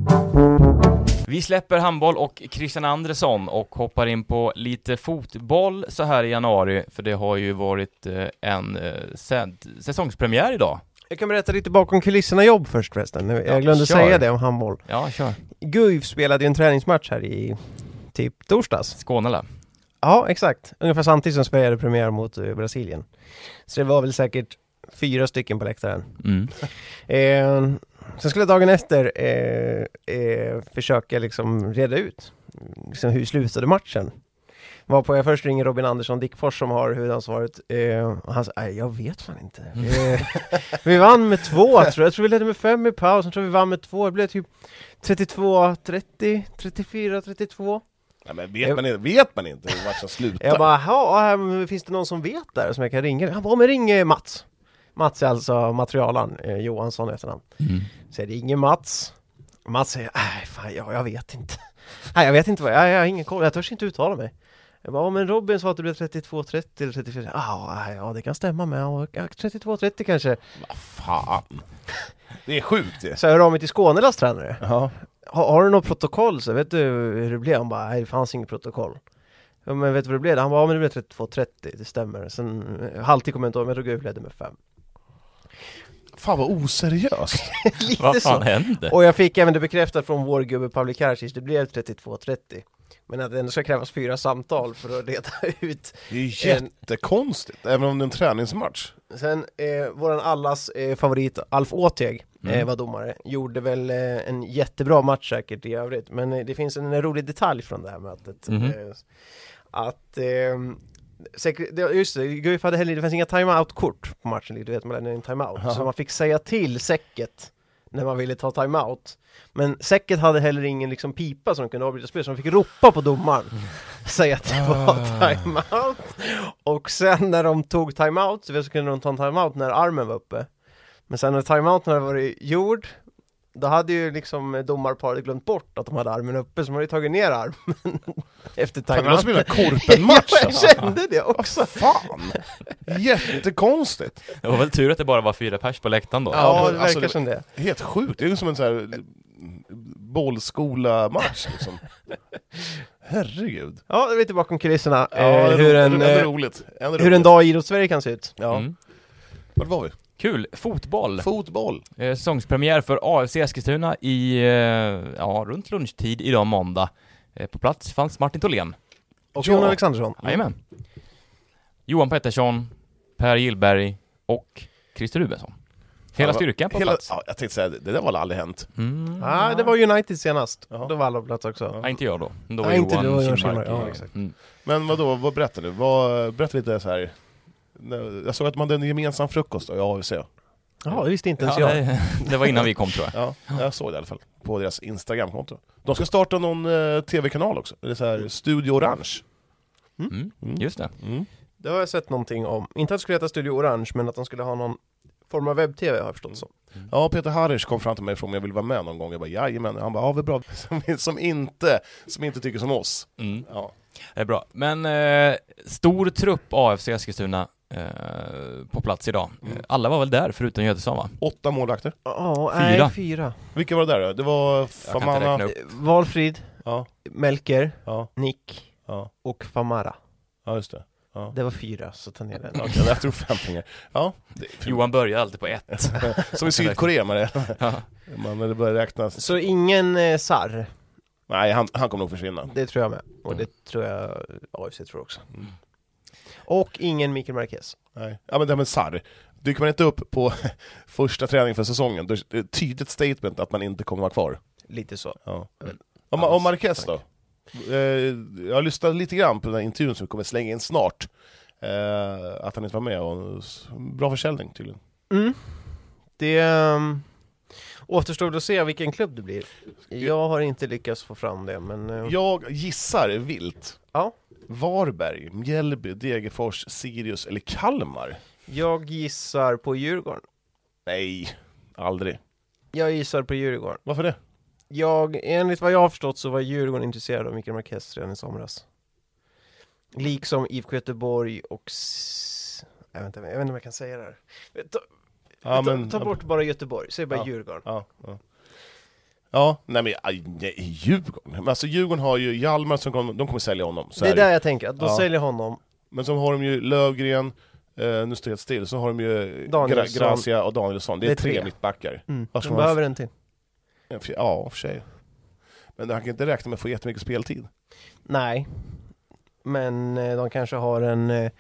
Vi släpper handboll och Christian Andersson och hoppar in på lite fotboll så här i januari, för det har ju varit eh, en eh, säd- säsongspremiär idag. Jag kan berätta lite bakom kulisserna jobb först förresten. Jag Ja, glömde kör. säga det om handboll. Ja, kör. Guif spelade ju en träningsmatch här i typ torsdags. Skåne eller? Ja, exakt. Ungefär samtidigt som Sverige hade premiär mot uh, Brasilien. Så det var väl säkert fyra stycken på läktaren. Mm. Eh, sen skulle dagen efter eh, eh, försöka liksom reda ut liksom hur slutade matchen. Varpå jag först ringer Robin Andersson Dickfors som har huvudansvaret. Eh, och han sa, nej jag vet fan inte. Eh, vi vann med två, tror jag. Jag tror vi ledde med fem i paus. Jag tror vi vann med två. Det blev typ trettiotvå trettio, trettiofyra trettiotvå. Ja, men vet, man inte, vet man inte hur matchen slutar? Jag bara, ja, äh, finns det någon som vet där som jag kan ringa? Han bara, men ring eh, Mats. Mats är alltså materialaren, eh, Johansson efter namn. Mm. Så jag ringer Mats. Mats säger, nej fan, ja, jag vet inte. Nej, jag vet inte vad, jag, jag har ingen koll, jag törs inte uttala mig. Jag bara, men Robin sa att det blev trettiotvå trettio eller trettiofyra. Ah, ja, det kan stämma med. Ja, trettiotvå trettio kanske. Vad fan. Det är sjukt det. Så jag hör av mig till Skånelas tränare. Ja. Har, har du något protokoll så vet du hur det blev? Han bara, nej det fanns inget protokoll. Ja, men vet du vad det blev? Han bara, ja, men det blev trettiotvå trettio, det stämmer. Sen halvtid kom jag inte ihåg, men jag tror jag ledde med fem. Fan vad oseriöst. Lite Vad fan så. hände? Och jag fick även det bekräftat från vår gubbe Pavlik Karsic, det blev trettiotvå trettio. Men att det ändå ska krävas fyra samtal för att reda ut. Det är jättekonstigt, även om det är en träningsmatch. Sen eh, våran allas eh, favorit Alf Åteg eh, Mm. var domare. Gjorde väl eh, en jättebra match säkert i övrigt. Men eh, det finns en, en rolig detalj från det här mötet. Mhm. Eh, att eh, säkert, det, just det, Guif hade heller, det fanns inga timeout-kort på matchen. Du vet, man lämnade en timeout. Aha. Så man fick säga till säcket när man ville ta timeout. Men säcket hade heller ingen liksom pipa som kunde avbryta spel, så de fick ropa på domaren. Säga att det var timeout. Och sen när de tog timeout så kunde de ta en timeout när armen var uppe. Men sen när timeouten hade varit gjord, då hade ju liksom domarparet glömt bort att de hade armen uppe, så de hade ju tagit ner armen efter Kan timeouten. du spela korpenmatch? Jag kände det också. Fan. Jättekonstigt. Det var väl tur att det bara var fyra pers på läktaren då. Ja, men det alltså, verkar som det. Helt sjukt. Det är ju som en sån här bollskola-match liksom. Herregud. Ja, det är lite bakom kulisserna. Ja, eh, hur, en, ändå eh, roligt. Ändå hur en roligt. dag i Idrotts-Sverige kan se ut. Ja. Mm. Vart var vi? Kul. Fotboll. Fotboll. Eh, säsongspremiär för A F C Eskilstuna i, eh, ja, runt lunchtid idag måndag. Eh, på plats fanns Martin Tholén. Och Ja. Jon Alexandersson. Jajamän. Johan Pettersson, Per Gillberg och Christer Rubensson. Hela Ja, styrkan på hela, plats. ja, jag tänkte säga, det där var aldrig hänt. Mm. Ja, det var United senast. Ja. Då var alla på plats också. Ja, inte jag då. Då var Nej, inte Johan du och Johan Kinmark. Kinmark. Ja, exakt. Mm. Men vadå, vad berättar du? Vad, berätta lite så här. Jag såg att man hade en gemensam frukost då, i A F C. Ja, det visste inte ens Ja, jag. det, det var innan vi kom tror jag. Ja, jag såg det i alla fall. På deras Instagram-konto. De ska starta någon eh, tv-kanal också. Det är så här Studio Orange. Mm. Mm. Just det. Mm. Det har jag sett någonting om. Inte att det skulle heta Studio Orange, men att de skulle ha någon form av webb-tv har jag förstått så. Ja, Peter Harris kom fram till mig från om jag vill vara med någon gång. Jag bara, jajamän. Han bara, ja, det är bra. Som, som, inte, som inte tycker som oss. Mm. Ja. Det är bra. Men eh, stor trupp A F C Eskilstuna eh, på plats idag. Mm. Eh, Alla var väl där förutom Götesson va? Åtta målvakter. Ja, Fyra. nej, fyra. Vilka var det där då? Det var Jag kan inte Famana. räkna upp. Eh, Valfrid, Ja, Melker, ja, Nick ja. och Famara. Ja, just det. Ja. Det var fyra, så ta ner den. Okej, jag tror fem pengar. Ja, det är Johan börjar alltid på ett. som i Sydkorea med det. Ja. Man, det börjar räknas. Så ingen eh, Sarr, Nej, han, han kommer nog försvinna. det tror jag med. Och det tror jag A F C tror också. Och ingen Mikael Marquez. Nej. Ja, men det här med Sarr. Dyker man inte upp på första träningen för säsongen, då är det ett tydligt statement att man inte kommer vara kvar. Lite så. Ja. Mm. Om, om Marquez då? Eh, jag har lyssnat lite grann på den här intervjun som vi kommer slänga in snart. eh, att han inte var med. Och bra försäljning tydligen. Mm. Det um, återstår att se vilken klubb det blir. Jag har inte lyckats få fram det, men... Uh... Jag gissar vilt. Ja. Varberg, Mjällby, Degerfors, Sirius eller Kalmar? Jag gissar på Djurgården. Nej, aldrig. Jag gissar på Djurgården. Varför det? Jag, enligt vad jag har förstått så var Djurgården intresserad av Mikael Marquez redan i somras. Liksom I F K Göteborg och... S- jag, vet inte, jag vet inte om jag kan säga det här. Ta, ja, ta, men, ta bort bara Göteborg, säg bara ja, Djurgården. Ja, ja. Ja, nej men aj, nej, Djurgården. Men alltså Djurgården har ju Hjalmar som kommer, de kommer sälja honom. Så det är där där jag tänker, att de ja. säljer honom. Men så har de ju Lövgren, eh, nu står det helt still, så har de ju Gra- Gracia och Danielsson. Det är, det är tre, tre mittbackar. Mm. De behöver en till. Ja, för sig. Men han kan inte räkna med att få jättemycket speltid. Nej. Men eh, de kanske har en eh,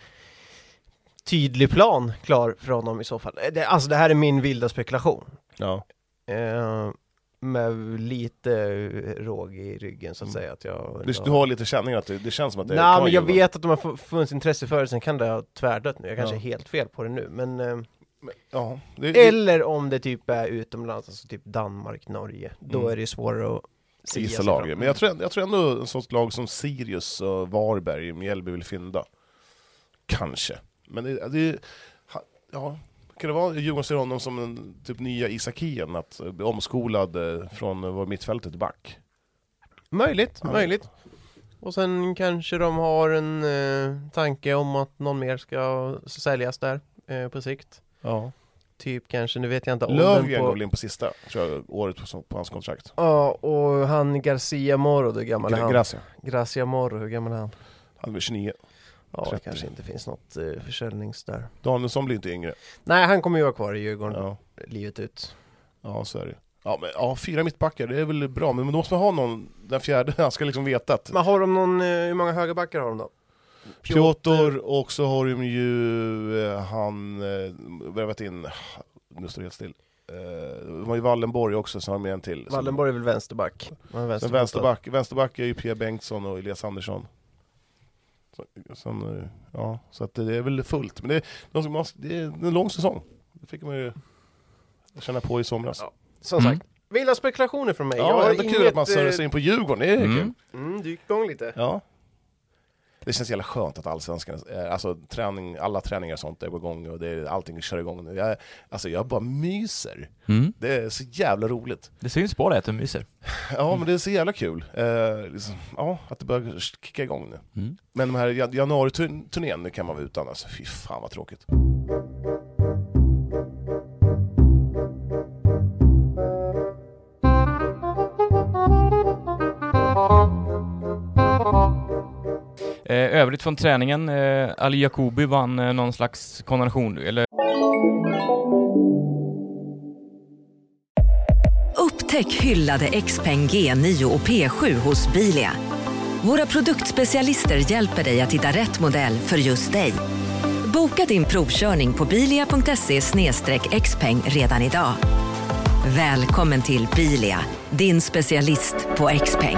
tydlig plan klar för honom i så fall. Det, alltså det här är min vilda spekulation. Ja. Eh, med lite råg i ryggen så att mm. säga att jag... Du, du har lite känning att det, det känns som att det Nej, men jag jobba. vet att de har funnits intresse för det, sen kan det ha tvärdött nu. Jag kanske ja. är helt fel på det nu, men... Eh, men ja, det, eller om det typ är utomlands, alltså typ Danmark, Norge. Då mm. är det svårare att gissa laget. Men jag tror, jag tror ändå en sånt lag som Sirius och Varberg, Mjällby vill fynda. Kanske. Men det, det ja, kan det vara Djurgården ser honom som en typ nya Isakien, att bli omskolad från vår mittfältet till back? Möjligt, ja. möjligt. Och sen kanske de har en eh, tanke om att någon mer ska säljas där eh, på sikt. Ja. Typ kanske, nu vet jag inte. Lövgren går väl in på sista, tror jag, året på, på hans kontrakt. Ja, och han Garcia Moro, hur gammal är han? Gracia. Gracia Moro, hur gammal är han? Han är tjugonio. Ja, det kanske inte finns något uh, försäljnings där. Danielsson blir inte yngre. Nej, han kommer ju vara kvar i Djurgården ja. livet ut. Ja, så är det. Ja, men ja, fyra mittbackar, det är väl bra. Men då måste man ha någon, den fjärde, han ska liksom veta att... Men har de någon, uh, hur många högerbackar har de då? Piotr, och så har de ju uh, han uh, värvat in, nu står det helt still. Uh, de har ju Wallenborg också, så har de med en till. Wallenborg är väl vänsterback? Vänsterback. Vänsterback, vänsterback är ju P. Bengtsson och Elias Andersson. Så, sen, ja, så att det är väl fullt. Men det, de måste, det är en lång säsong. Det fick man ju känna på i somras. Ja, som sagt. Mm. Vilda spekulationer från mig. Ja, det är inget... kul att man surrar sig in på Djurgården. Det är mm. kul. Mm, du gick igång lite. Ja. Det känns jävla skönt att allsvenskan, alltså träning, alla träningar och sånt är på gång och det är, allting kör igång. Jag, alltså jag bara myser. Mm. Det är så jävla roligt. Det syns på det att du myser. Ja, mm. men det är så jävla kul. Eh, liksom, ja, att det börjar kicka igång nu. Mm. Men de här januari-turnén kan man vara utan. Alltså, fy fan vad tråkigt. Eh, övrigt från träningen, eh, Ali Jacobi vann eh, någon slags kombination, eller? Upptäck hyllade Xpeng G nio och P sju hos Bilia. Våra produktspecialister hjälper dig att hitta rätt modell för just dig. Boka din provkörning på bilia punkt se slash xpeng redan idag. Välkommen till Bilia, din specialist på Xpeng.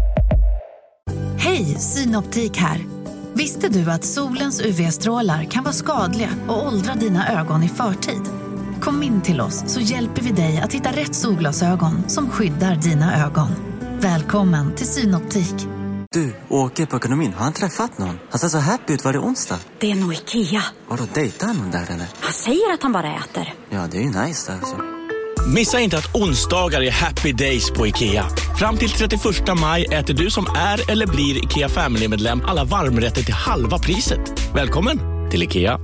Hej, Synoptik här. Visste du att solens U V-strålar kan vara skadliga och åldra dina ögon i förtid? Kom in till oss så hjälper vi dig att hitta rätt solglasögon som skyddar dina ögon. Välkommen till Synoptik. Du, åker på ekonomin. Har han träffat någon? Han ser så happy ut. Var det onsdag? Det är nog Ikea. Har du dejtat någon där eller? Han säger att han bara äter. Ja, det är ju nice där alltså. Missa inte att onsdagar är happy days på Ikea. Fram till trettioförsta maj äter du som är eller blir Ikea Family-medlem alla varmrätter till halva priset. Välkommen till Ikea.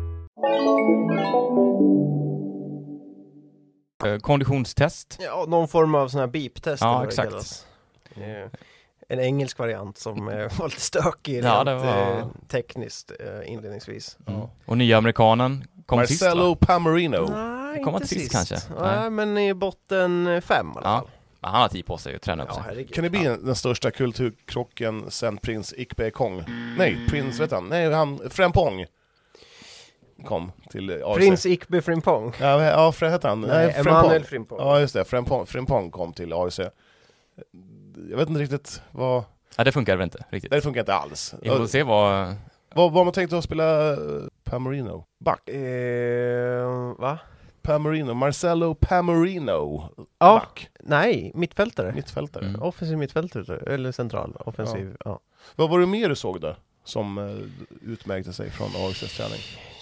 Konditionstest. Ja, någon form av sån här beep-test. Ja, exakt. En engelsk variant som var lite stökig ja, det var... eh, tekniskt eh, inledningsvis. Mm. Och nya amerikanen kom Marcelo sist, Pamarino. Nej, det kom inte sist, sist kanske. Nej, Nej, men i botten fem i alla fall. Ja. Ja, han har tid på sig att träna upp ja, sig. Herregud. Kan det bli ja. den största kulturkrocken sen prins Ikbe Kong? Mm. Nej, prins vet han. Nej, han Frempong kom till A R C. Prins Ikbe Frimpong. Ja, ja för heter han. Nej, Emanuel Frimpong. Ja, just det. Frimpong, Frimpong kom till A R C. Jag vet inte riktigt vad... Ja, det funkar väl inte riktigt. Det funkar inte alls. Vi får se vad Vad var man tänkte att spela uh, Pamarino? Back? Eh, va? Pamarino, Marcelo Pamarino. Ja, back. Nej, mittfältare. Mittfältare. Mm. Offensiv mittfältare, eller central, offensiv, ja. ja. Vad var det mer du såg där som uh, utmärkte sig från A F C:s träning?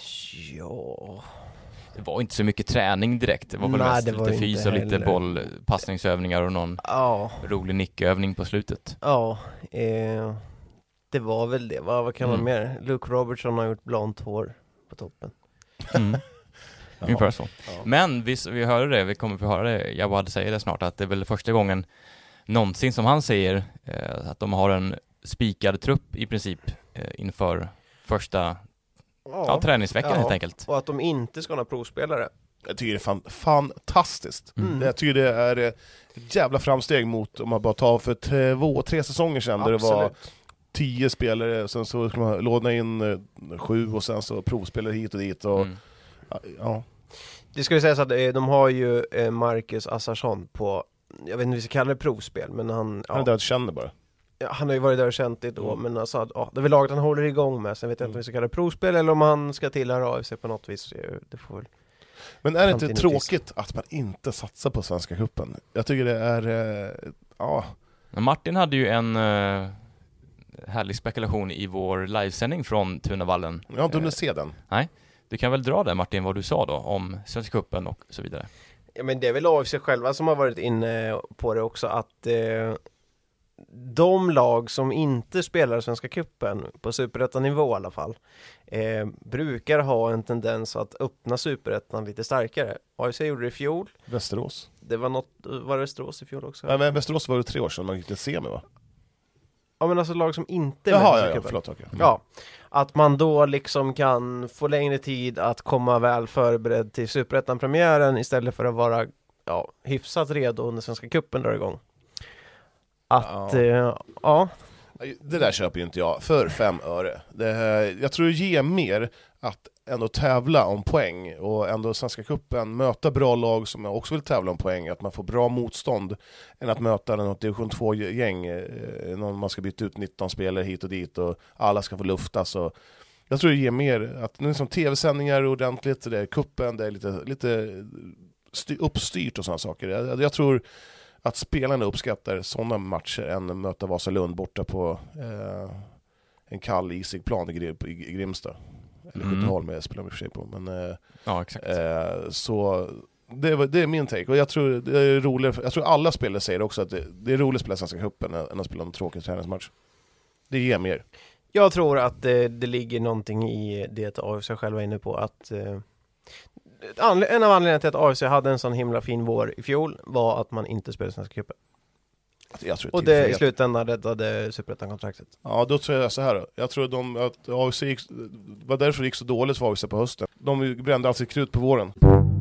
Ja... Det var inte så mycket träning direkt. Det var väl Nej, mest det var lite fys och lite heller. boll, passningsövningar och någon ja. rolig nickövning på slutet. Ja, eh, det var väl det. Vad, vad kan Mm. man mer? Luke Robertson har gjort blont hår på toppen. Mm. Ungefär så. Ja. Men vi, vi hörde det, vi kommer få höra det, jag hade säga det snart, att det är väl första gången någonsin som han säger eh, att de har en spikad trupp i princip eh, inför första ja, ja, träningsveckan ja. helt enkelt. Och att de inte ska ha provspelare. Jag tycker det är fan, fantastiskt. Mm. Jag tycker det är ett jävla framsteg mot om man bara tar för två, tre säsonger sedan. Absolut. Där det var tio spelare, sen så skulle man låna in eh, sju och sen så provspelare hit och dit. Och, mm. ja. Det ska ju sägas att eh, de har ju eh, Marcus Assarsson på, jag vet inte om vi ska kalla det provspel, men han... Ja. Han är där och känner bara. Ja, han har ju varit där och känt det då, mm. men alltså, ja, det är väl laget han håller igång med. Sen vet jag inte om vi ska kalla det provspel eller om han ska tillhöra A F C på något vis. Det får väl... Men är det inte tråkigt att man inte satsar på Svenska cupen? Jag tycker det är... Eh, ja... Martin hade ju en uh, härlig spekulation i vår livesändning från Tunavallen. Jag har inte hunnit se den. Nej, du kan väl dra det Martin, vad du sa då om Svenska cupen och så vidare. Ja, men det är väl A F C själva som har varit inne på det också, att eh, de lag som inte spelar Svenska cupen på superettanivå i alla fall eh, brukar ha en tendens att öppna superettan lite starkare. A F C gjorde det i fjol. Västerås. Det var något, var det Västerås i fjol också? Ja, men Västerås var det tre år sedan man gick till semi, va? Ja, men alltså lag som inte Jaha, med ja, ja, förlåt, okay. mm. Ja, att man då liksom kan få längre tid att komma väl förberedd till superettan-premiären istället för att vara ja, hyfsat redo när Svenska cupen drar igång. Att, ja. Eh, ja. Det där köper ju inte jag för fem öre. Det, jag tror det ger mer att ändå tävla om poäng och ändå Svenska cupen möta bra lag som också vill tävla om poäng, att man får bra motstånd än att möta något division två-gäng, någon man ska byta ut nitton spelare hit och dit och alla ska få luftas. Och jag tror det ger mer att nu som tv-sändningar ordentligt, det är kuppen, det är lite, lite styr, uppstyrt och sådana saker. Jag, jag tror att spelarna uppskattar sådana matcher än att möta Vasalund borta på eh, en kall isig plan i, i, i Grimsta. Eller Skytteholm mm. spelar vi för sig på. Men, eh, ja, exakt. Eh, så det, var, det är min take. Och jag tror det är roligt, jag tror alla spelare säger också att det, det är roligt att spela Svenska cupen än att spela en tråkig träningsmatch. Det ger mer. Jag tror att det, det ligger någonting i det A F C själva är inne på. Att, eh, en av anledningarna till att A F C hade en sån himla fin vår i fjol var att man inte spelade Svenska cupen. Jag tror och det i slutändan räddade superettan-kontraktet. Ja, då tror jag så här. Jag tror de, att A F C gick, var därför det gick så dåligt för A F C på hösten. De brände alltså krut på våren.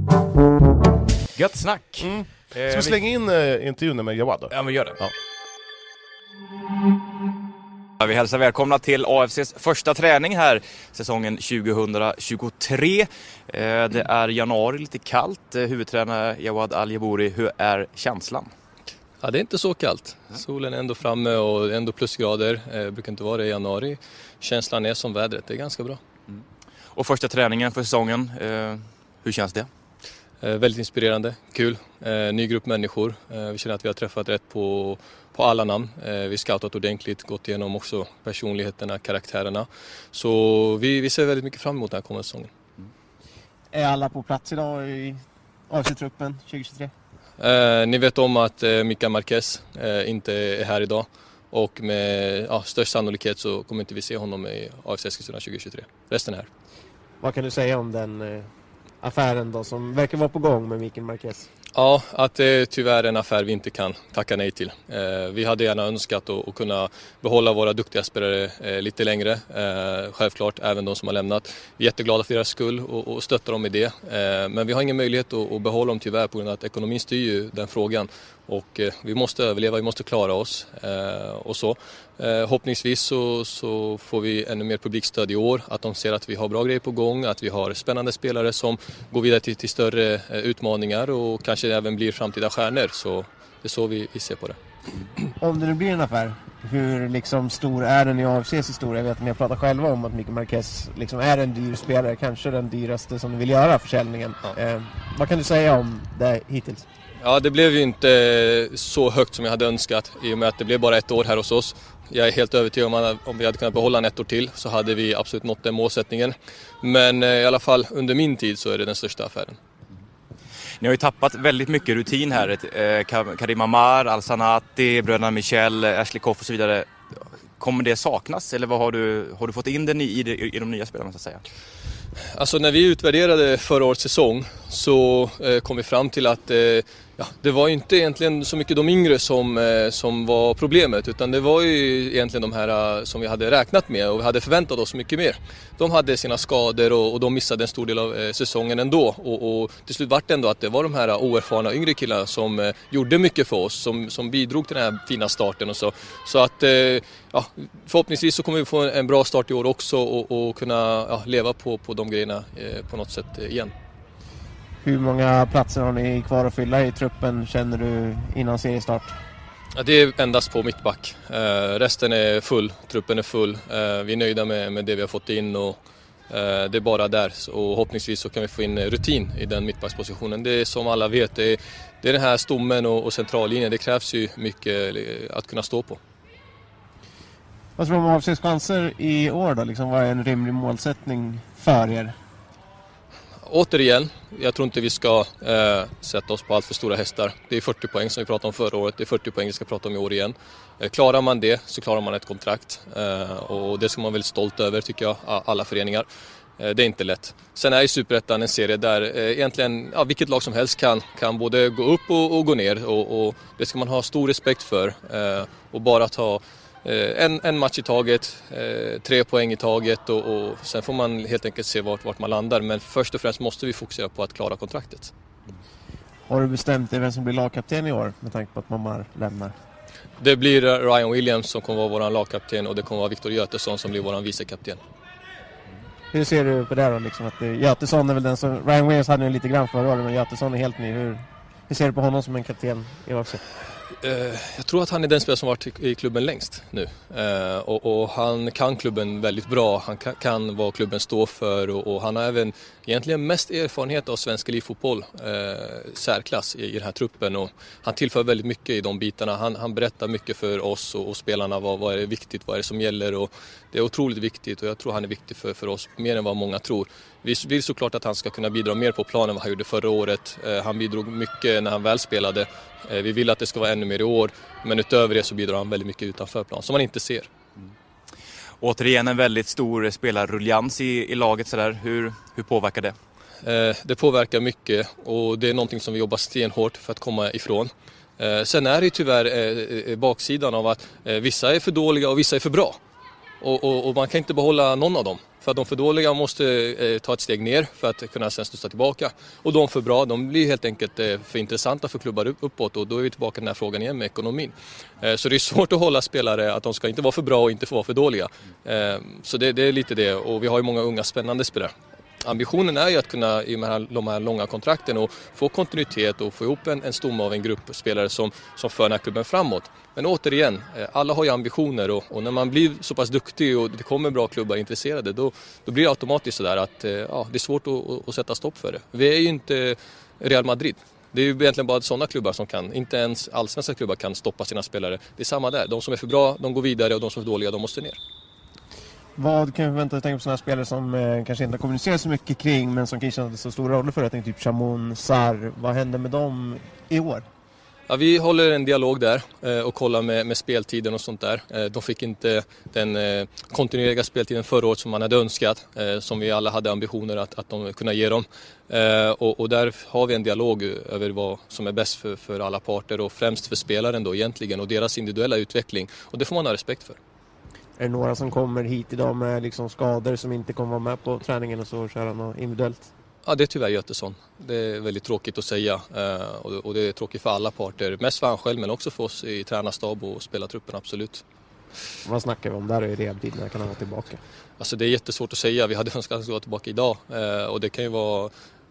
Gött snack! Mm. Ska vi slänga in uh, intervjun med Jawad då? Ja, men gör det. Ja. Ja, vi hälsar välkomna till A F C:s första träning här säsongen tjugohundratjugotre. Eh, det är januari, lite kallt. Eh, huvudtränare Jawad Al-Jabouri, hur är känslan? Ja, det är inte så kallt. Solen är ändå framme och ändå plusgrader. Det brukar inte vara det i januari. Känslan är som vädret, det är ganska bra. Mm. Och första träningen för säsongen, eh, hur känns det? Eh, väldigt inspirerande, kul. Eh, ny grupp människor. Eh, vi känner att vi har träffat rätt på, på alla namn. Eh, vi har scoutat ordentligt, gått igenom också personligheterna, karaktärerna. Så vi, vi ser väldigt mycket fram emot den här kommande säsongen. Mm. Är alla på plats idag i A F C-truppen tjugohundratjugotre? Eh, ni vet om att eh, Mika Marquez eh, inte är här idag och med ja, störst sannolikhet så kommer inte vi se honom i A F C Eskilstuna tjugohundratjugotre. Resten är här. Vad kan du säga om den eh, affären då som verkar vara på gång med Mika Marquez? Ja, att det är tyvärr en affär vi inte kan tacka nej till. Eh, vi hade gärna önskat att, att kunna behålla våra duktiga spelare eh, lite längre. Eh, självklart, även de som har lämnat. Vi är jätteglada för deras skull och, och stöttar dem i det. Eh, men vi har ingen möjlighet att, att behålla dem tyvärr på grund av att ekonomin styr ju den frågan. Och eh, vi måste överleva, vi måste klara oss eh, och så. Eh, hoppningsvis så, så får vi ännu mer publikstöd i år. Att de ser att vi har bra grejer på gång, att vi har spännande spelare som går vidare till, till större eh, utmaningar och kanske även blir framtida stjärnor. Så det är så vi, vi ser på det. Om det nu blir en affär, hur liksom stor är den i A F C:s historia? Jag vet att ni har pratat själva om att Mikael Marquez liksom är en dyr spelare, kanske den dyraste som ni vill göra försäljningen. Ja. Eh, vad kan du säga om det hittills? Ja, det blev ju inte så högt som jag hade önskat i och med att det blev bara ett år här hos oss. Jag är helt övertygad om att om vi hade kunnat behålla en ett år till så hade vi absolut nått den målsättningen. Men i alla fall under min tid så är det den största affären. Ni har ju tappat väldigt mycket rutin här. Eh, Karim Amar, Al-Sanati, bröderna Michel, Ashley Koff och så vidare. Kommer det saknas eller vad har du, har du fått in den i, i, i de nya spelarna så att säga? Alltså när vi utvärderade förra årets säsong så eh, kom vi fram till att eh, ja, det var inte egentligen så mycket de yngre som, eh, som var problemet, utan det var ju egentligen de här uh, som vi hade räknat med och vi hade förväntat oss mycket mer. De hade sina skador och, och de missade en stor del av eh, säsongen ändå och, och till slut var det ändå att det var de här oerfarna yngre killarna som eh, gjorde mycket för oss, som, som bidrog till den här fina starten och så. Så att eh, ja, förhoppningsvis så kommer vi få en bra start i år också och, och kunna ja, leva på, på de grejerna eh, på något sätt eh, igen. Hur många platser har ni kvar att fylla i truppen känner du innan seriestart? Ja, det är endast på mittback. Eh, resten är full, truppen är full. Eh, vi är nöjda med, med det vi har fått in och eh, det är bara där. Och förhoppningsvis så kan vi få in rutin i den mittbackspositionen. Det är som alla vet, det är, det är den här stommen och, och centrallinjen. Det krävs ju mycket att kunna stå på. Vad tror du om A F C:s chanser i år då? Liksom, vad är en rimlig målsättning för er? Återigen, jag tror inte vi ska eh, sätta oss på allt för stora hästar. Det är fyrtio poäng som vi pratade om förra året, det är fyrtio poäng vi ska prata om i år igen. Eh, klarar man det så klarar man ett kontrakt eh, och det ska man väl stolt över tycker jag, alla föreningar. Eh, det är inte lätt. Sen är ju Superettan en serie där eh, egentligen ja, vilket lag som helst kan, kan både gå upp och, och gå ner och, och det ska man ha stor respekt för eh, och bara ta En, en match i taget, eh, tre poäng i taget och, och sen får man helt enkelt se vart, vart man landar. Men först och främst måste vi fokusera på att klara kontraktet. Har du bestämt dig vem som blir lagkapten i år med tanke på att Mamar lämnar? Det blir Ryan Williams som kommer vara vår lagkapten och det kommer vara Victor Götesson som blir vår vicekapten. Hur ser du på det då? Liksom att det, Götesson är väl den som... Ryan Williams hade ju lite grann förra året men Götesson är helt ny. Hur, hur ser du på honom som en kapten i år också? Jag tror att han är den spelare som har varit i klubben längst nu och, och han kan klubben väldigt bra, han kan, kan vad klubben står för och, och han har även egentligen mest erfarenhet av svensk elitfotboll eh, särklass i, i den här truppen och han tillför väldigt mycket i de bitarna, han, han berättar mycket för oss och, och spelarna vad, vad är viktigt, vad är det som gäller och det är otroligt viktigt och jag tror han är viktig för, för oss mer än vad många tror. Vi vill såklart att han ska kunna bidra mer på planen än vad han gjorde förra året. Eh, han bidrog mycket när han väl spelade. Eh, vi vill att det ska vara ännu mer i år. Men utöver det så bidrar han väldigt mycket utanför plan som man inte ser. Mm. Återigen en väldigt stor spelarruljans i, i laget. Sådär. Hur, hur påverkar det? Eh, det påverkar mycket och det är någonting som vi jobbar stenhårt för att komma ifrån. Eh, sen är det tyvärr eh, baksidan av att eh, vissa är för dåliga och vissa är för bra. Och, och, och man kan inte behålla någon av dem. För att de för dåliga måste eh, ta ett steg ner för att kunna sen studsa tillbaka. Och de för bra, de blir helt enkelt eh, för intressanta för klubbar upp, uppåt. Och då är vi tillbaka till den här frågan igen med ekonomin. Eh, så det är svårt att hålla spelare att de ska inte vara för bra och inte få vara för dåliga. Eh, så det, det är lite det. Och vi har ju många unga spännande spelare. Ambitionen är ju att kunna i de här, de här långa kontrakten och få kontinuitet och få ihop en, en stomme av en grupp spelare som, som för den här klubben framåt. Men återigen, alla har ju ambitioner och, och när man blir så pass duktig och det kommer bra klubbar intresserade då, då blir det automatiskt sådär att ja, det är svårt att, att sätta stopp för det. Vi är ju inte Real Madrid. Det är ju egentligen bara sådana klubbar som kan, inte ens allsvenska klubbar kan stoppa sina spelare. Det är samma där, de som är för bra de går vidare och de som är för dåliga de måste ner. Vad kan vi förvänta oss på sådana spelare som eh, kanske inte kommunicerar så mycket kring men som kanske hade så stora roller för? Jag tänkte typ Chamon, Sarr. Vad händer med dem i år? Ja, vi håller en dialog där eh, och kollar med, med speltiden och sånt där. Eh, de fick inte den eh, kontinuerliga speltiden förra året som man hade önskat. Eh, som vi alla hade ambitioner att, att de kunna ge dem. Eh, och, och där har vi en dialog över vad som är bäst för, för alla parter och främst för spelaren då egentligen och deras individuella utveckling. Och det får man ha respekt för. Är det några som kommer hit idag med liksom skador som inte kommer vara med på träningen och så köra något individuellt? Ja, det är tyvärr Götesson. Det är väldigt tråkigt att säga och det är tråkigt för alla parter. Mest för han själv men också för oss i tränarstab och spelartruppen, absolut. Vad snackar vi om där i rehabtid? När kan han vara tillbaka? Alltså det är jättesvårt att säga. Vi hade önskat att han skulle vara tillbaka idag och det kan ju vara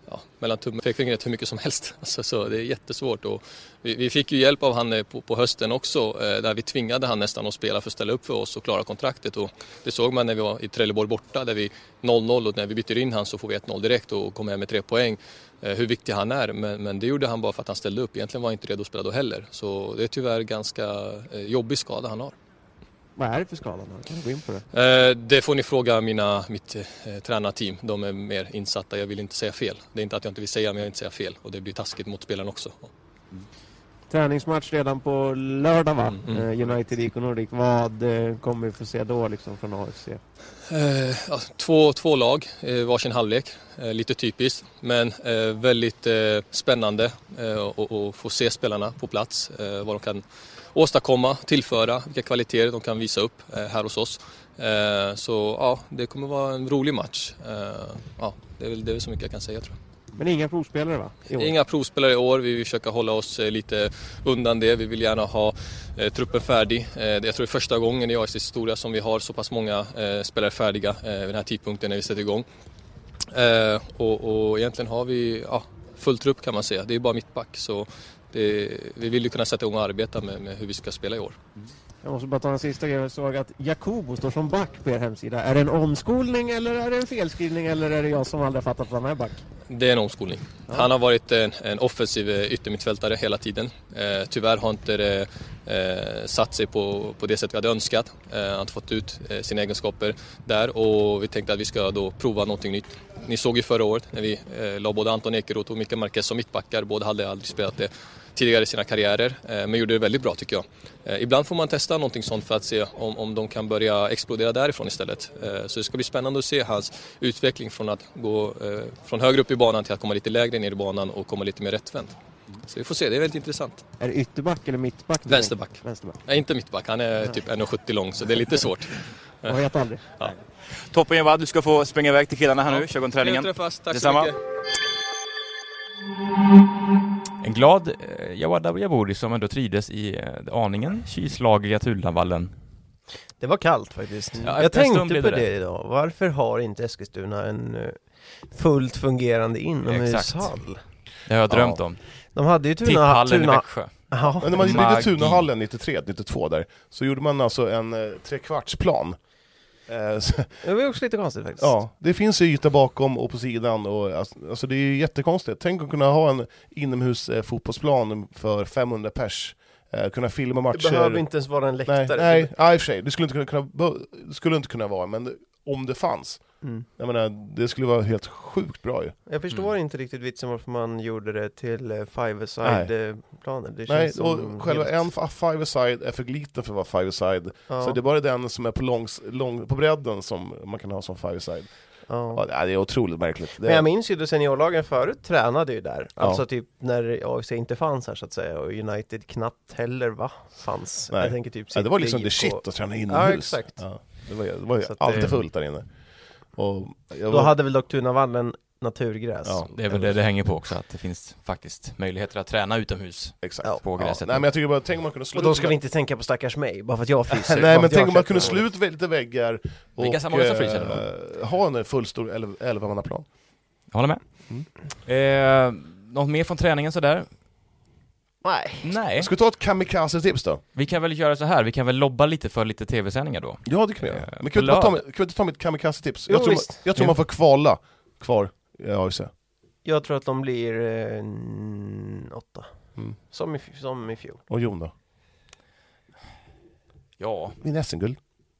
ja, mellan tummen och pekfingret hur mycket som helst. Alltså, så det är jättesvårt. Och vi, vi fick ju hjälp av han på, på hösten också, eh, där vi tvingade han nästan att spela för att ställa upp för oss och klara kontraktet. Och det såg man när vi var i Trelleborg borta, där vi noll noll, och när vi byter in han så får vi ett noll direkt och kommer hem med tre poäng. Eh, hur viktig han är, men, men det gjorde han bara för att han ställde upp. Egentligen var han inte redo att spela då heller. Så det är tyvärr ganska eh, jobbig skada han har. Vad är det för skada? Kan du gå in på det? Eh, det får ni fråga mina, mitt eh, tränarteam. De är mer insatta. Jag vill inte säga fel. Det är inte att jag inte vill säga, men jag vill inte säga fel. Och det blir taskigt mot spelaren också. Mm. Träningsmatch redan på lördag, va? Mm, mm. Eh, United I K Nordic. Vad eh, kommer vi få se då liksom från A F C? Eh, ja, två, två lag, eh, varsin halvlek. Eh, lite typiskt. Men eh, väldigt eh, spännande eh, att få se spelarna på plats. Eh, vad de kan åstadkomma, tillföra, vilka kvaliteter de kan visa upp eh, här hos oss. Eh, så ja, det kommer vara en rolig match. Eh, ja, det är väl det är så mycket jag kan säga, tror jag. Men inga provspelare, va? I år? Inga provspelare i år. Vi vill försöka hålla oss eh, lite undan det. Vi vill gärna ha eh, truppen färdig. Eh, jag tror det är första gången i A F C:s historia som vi har så pass många eh, spelare färdiga eh, vid den här tidpunkten när vi sätter igång. Eh, och, och egentligen har vi ja, full trupp, kan man säga. Det är bara mittback, så det, vi vill ju kunna sätta igång och arbeta med, med hur vi ska spela i år. Jag måste bara ta en sista grej. Jag såg att Jakobo står som back på er hemsida. Är det en omskolning eller är det en felskrivning, eller är det jag som aldrig fattat att han är back? Det är en omskolning. Ja. Han har varit en, en offensiv yttermittfältare hela tiden. Eh, tyvärr har inte det eh, satt sig på, på det sätt vi hade önskat. Eh, han har inte fått ut eh, sina egenskaper där, och vi tänkte att vi ska då prova någonting nytt. Ni såg ju förra året när vi eh, la både Anton Ekeroth och Mikael Marquez som mittbackar. Båda hade aldrig spelat det tidigare i sina karriärer, eh, men gjorde det väldigt bra, tycker jag. Eh, ibland får man testa någonting sånt för att se om, om de kan börja explodera därifrån istället. Eh, så det ska bli spännande att se hans utveckling från att gå eh, från högre upp i banan till att komma lite lägre ner i banan och komma lite mer rättvänt. Så vi får se, det är väldigt intressant. Är det ytterback eller mittback? Vänsterback. Vänsterback. Nej, inte mittback, han är typ en komma sjuttio lång, så det är lite svårt. Jag vet aldrig. Ja. Toppen Javad, du ska få springa iväg till killarna här nu, köra igång träningen. Träffas. Tack Detsamma. så mycket. En glad eh, Jawad Abou som ändå trides i eh, aningen kyslagiga Tullavallen. Det var kallt faktiskt. Ja, jag tänkte på det, det, det idag. Varför har inte Eskilstuna en uh, fullt fungerande inomhushall? Det har jag drömt ja. om. De hade ju Tuna... Tipphallen Tuna... i Växjö. Ja. Men när man byggde Tunahallen nittiotre nittiotvå där, så gjorde man alltså en eh, trekvartsplan. Eh, så, det var också lite konstigt faktiskt. Ja, det finns yta bakom och på sidan. Och, alltså, det är ju jättekonstigt. Tänk att kunna ha en inomhus eh, fotbollsplan för femhundra pers. Eh, kunna filma matcher. Det behöver inte ens vara en läktare. Nej, nej, nej i och för sig. Det skulle inte kunna, det skulle inte kunna vara, men det, om det fanns. Mm. Jag menar, det skulle vara helt sjukt bra ju. Jag förstår mm. inte riktigt vitsen varför man gjorde det till uh, five-a-side-planer. Det Nej, känns och själva helt... en five-a-side är för liten för att vara five-a-side. Ja. Så det är bara den som är på, långs, lång, på bredden som man kan ha som five-a-side. Ja. Ja, det är otroligt märkligt. Det Men jag minns ju då seniorlagen förut tränade ju där. Ja. Alltså typ när A F C inte fanns här så att säga. Och United knappt heller va? Fanns. Nej. Jag tänker typ ja, det var liksom det shit på... att träna inomhus. Ja, exakt. Ja, det var, det var ju alltid det... fullt där inne. Och då var... hade väl dock Tunavallen naturgräs. Ja, det är väl det det hänger på också, att det finns faktiskt möjligheter att träna utomhus. Exakt. På gräset. Ja. Nej, men jag tycker bara, tänk om man kunde sluta. Och då ska vi inte tänka på stackars mig, bara för att jag fryser. Nej, men tänk om man kunde sluta lite väggar och Vilka samma som fryser äh, ha en fullstor elva-mannaplan. Jag håller med. Mm. Eh, något mer från träningen sådär? Nej. Nej. Ska vi ta ett kamikaze-tips då? Vi kan väl göra så här, vi kan väl lobba lite för lite tv-sändningar då. Ja, det kan vi göra. Eh, men kan vi, ta, kan vi inte ta mitt kamikaze-tips? Jo, jag tror, man, jag tror jo. man får kvala kvar i A F C. Jag tror att de blir eh, åtta. Mm. Som, i, som i fjol. Och Jon då? Ja. Min S M-guld.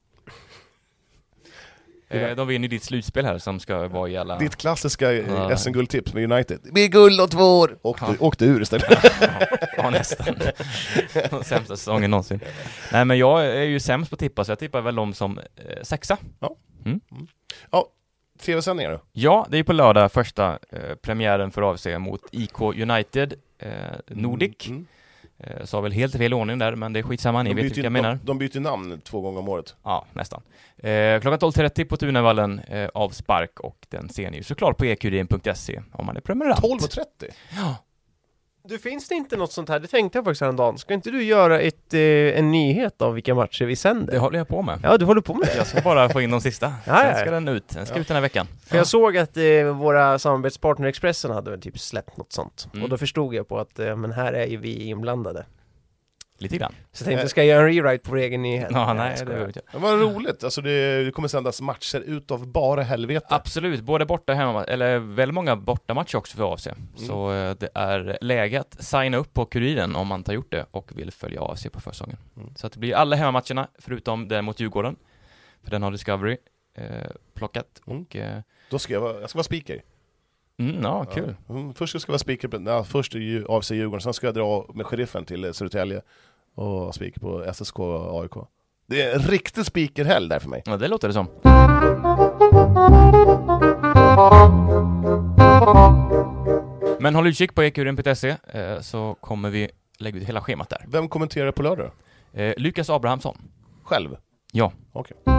Eh, de vinner ditt slutspel här som ska vara i alla... Ditt klassiska ja. S M-guldtips med United. Vi är guld och två år! Åkte, ja. åkte ur istället. ja, ja, nästan. Sämsta säsongen någonsin. Nej, men jag är ju sämst på att tippa, så jag tippar väl dem som eh, sexa. Ja. Mm. Mm. Ja, tv-sändningar då? Ja, det är på lördag första eh, premiären för A F C mot I K United eh, Nordic. Mm. Eh, sa väl helt fel ordning där, men det är skitsamma, ni vet vilka jag menar. De, de byter namn två gånger om året. Ja, nästan. Eh, klockan tolv trettio på Tunavallen eh, av spark, och den ser ni ju såklart på e q d n punkt se om man är prenumerant. tolv trettio? Ja. Du, finns det inte något sånt här? Det tänkte jag faktiskt häromdagen. Ska inte du göra ett, eh, en nyhet av vilka matcher vi sänder? Det håller jag på med. Ja, du håller på med det. Jag ska bara få in de sista. Ja, Sen ja. ska den ut. Den ska Ja. ut den här veckan. För jag såg att eh, våra samarbetspartner Expressen hade väl typ släppt något sånt. Mm. Och då förstod jag på att eh, men här är ju vi inblandade. Lite grann. Så jag tänkte, ska jag göra en rewrite på vår egen nyhet? Ja, nej, det det vet jag. Det var roligt, alltså det, det kommer sändas matcher utav bara helvete. Absolut, både borta och hemma, eller väldigt många bortamatcher också för A F C. Mm. Så eh, det är läge att signa upp på Kuriren om man inte har gjort det och vill följa A F C på försäsongen. Mm. Så att det blir alla hemmamatcherna förutom det mot Djurgården. För den har Discovery eh, plockat. Mm. Och, eh, Då ska jag vara, jag ska vara speaker. Mm, ja, kul. Ja. Mm, först ska jag vara speaker på, ja, först är ju A F C Djurgården, sen ska jag dra med sheriffen till Södertälje och speaker på S S K och A I K. Det är en riktig speakerhelg där för mig. Ja, det låter det som. Men håll utkik på e kuren punkt se eh, så kommer vi lägga ut hela schemat där. Vem kommenterar på lördag? Eh, Lukas Abrahamsson. Själv? Ja. Okej. Okay.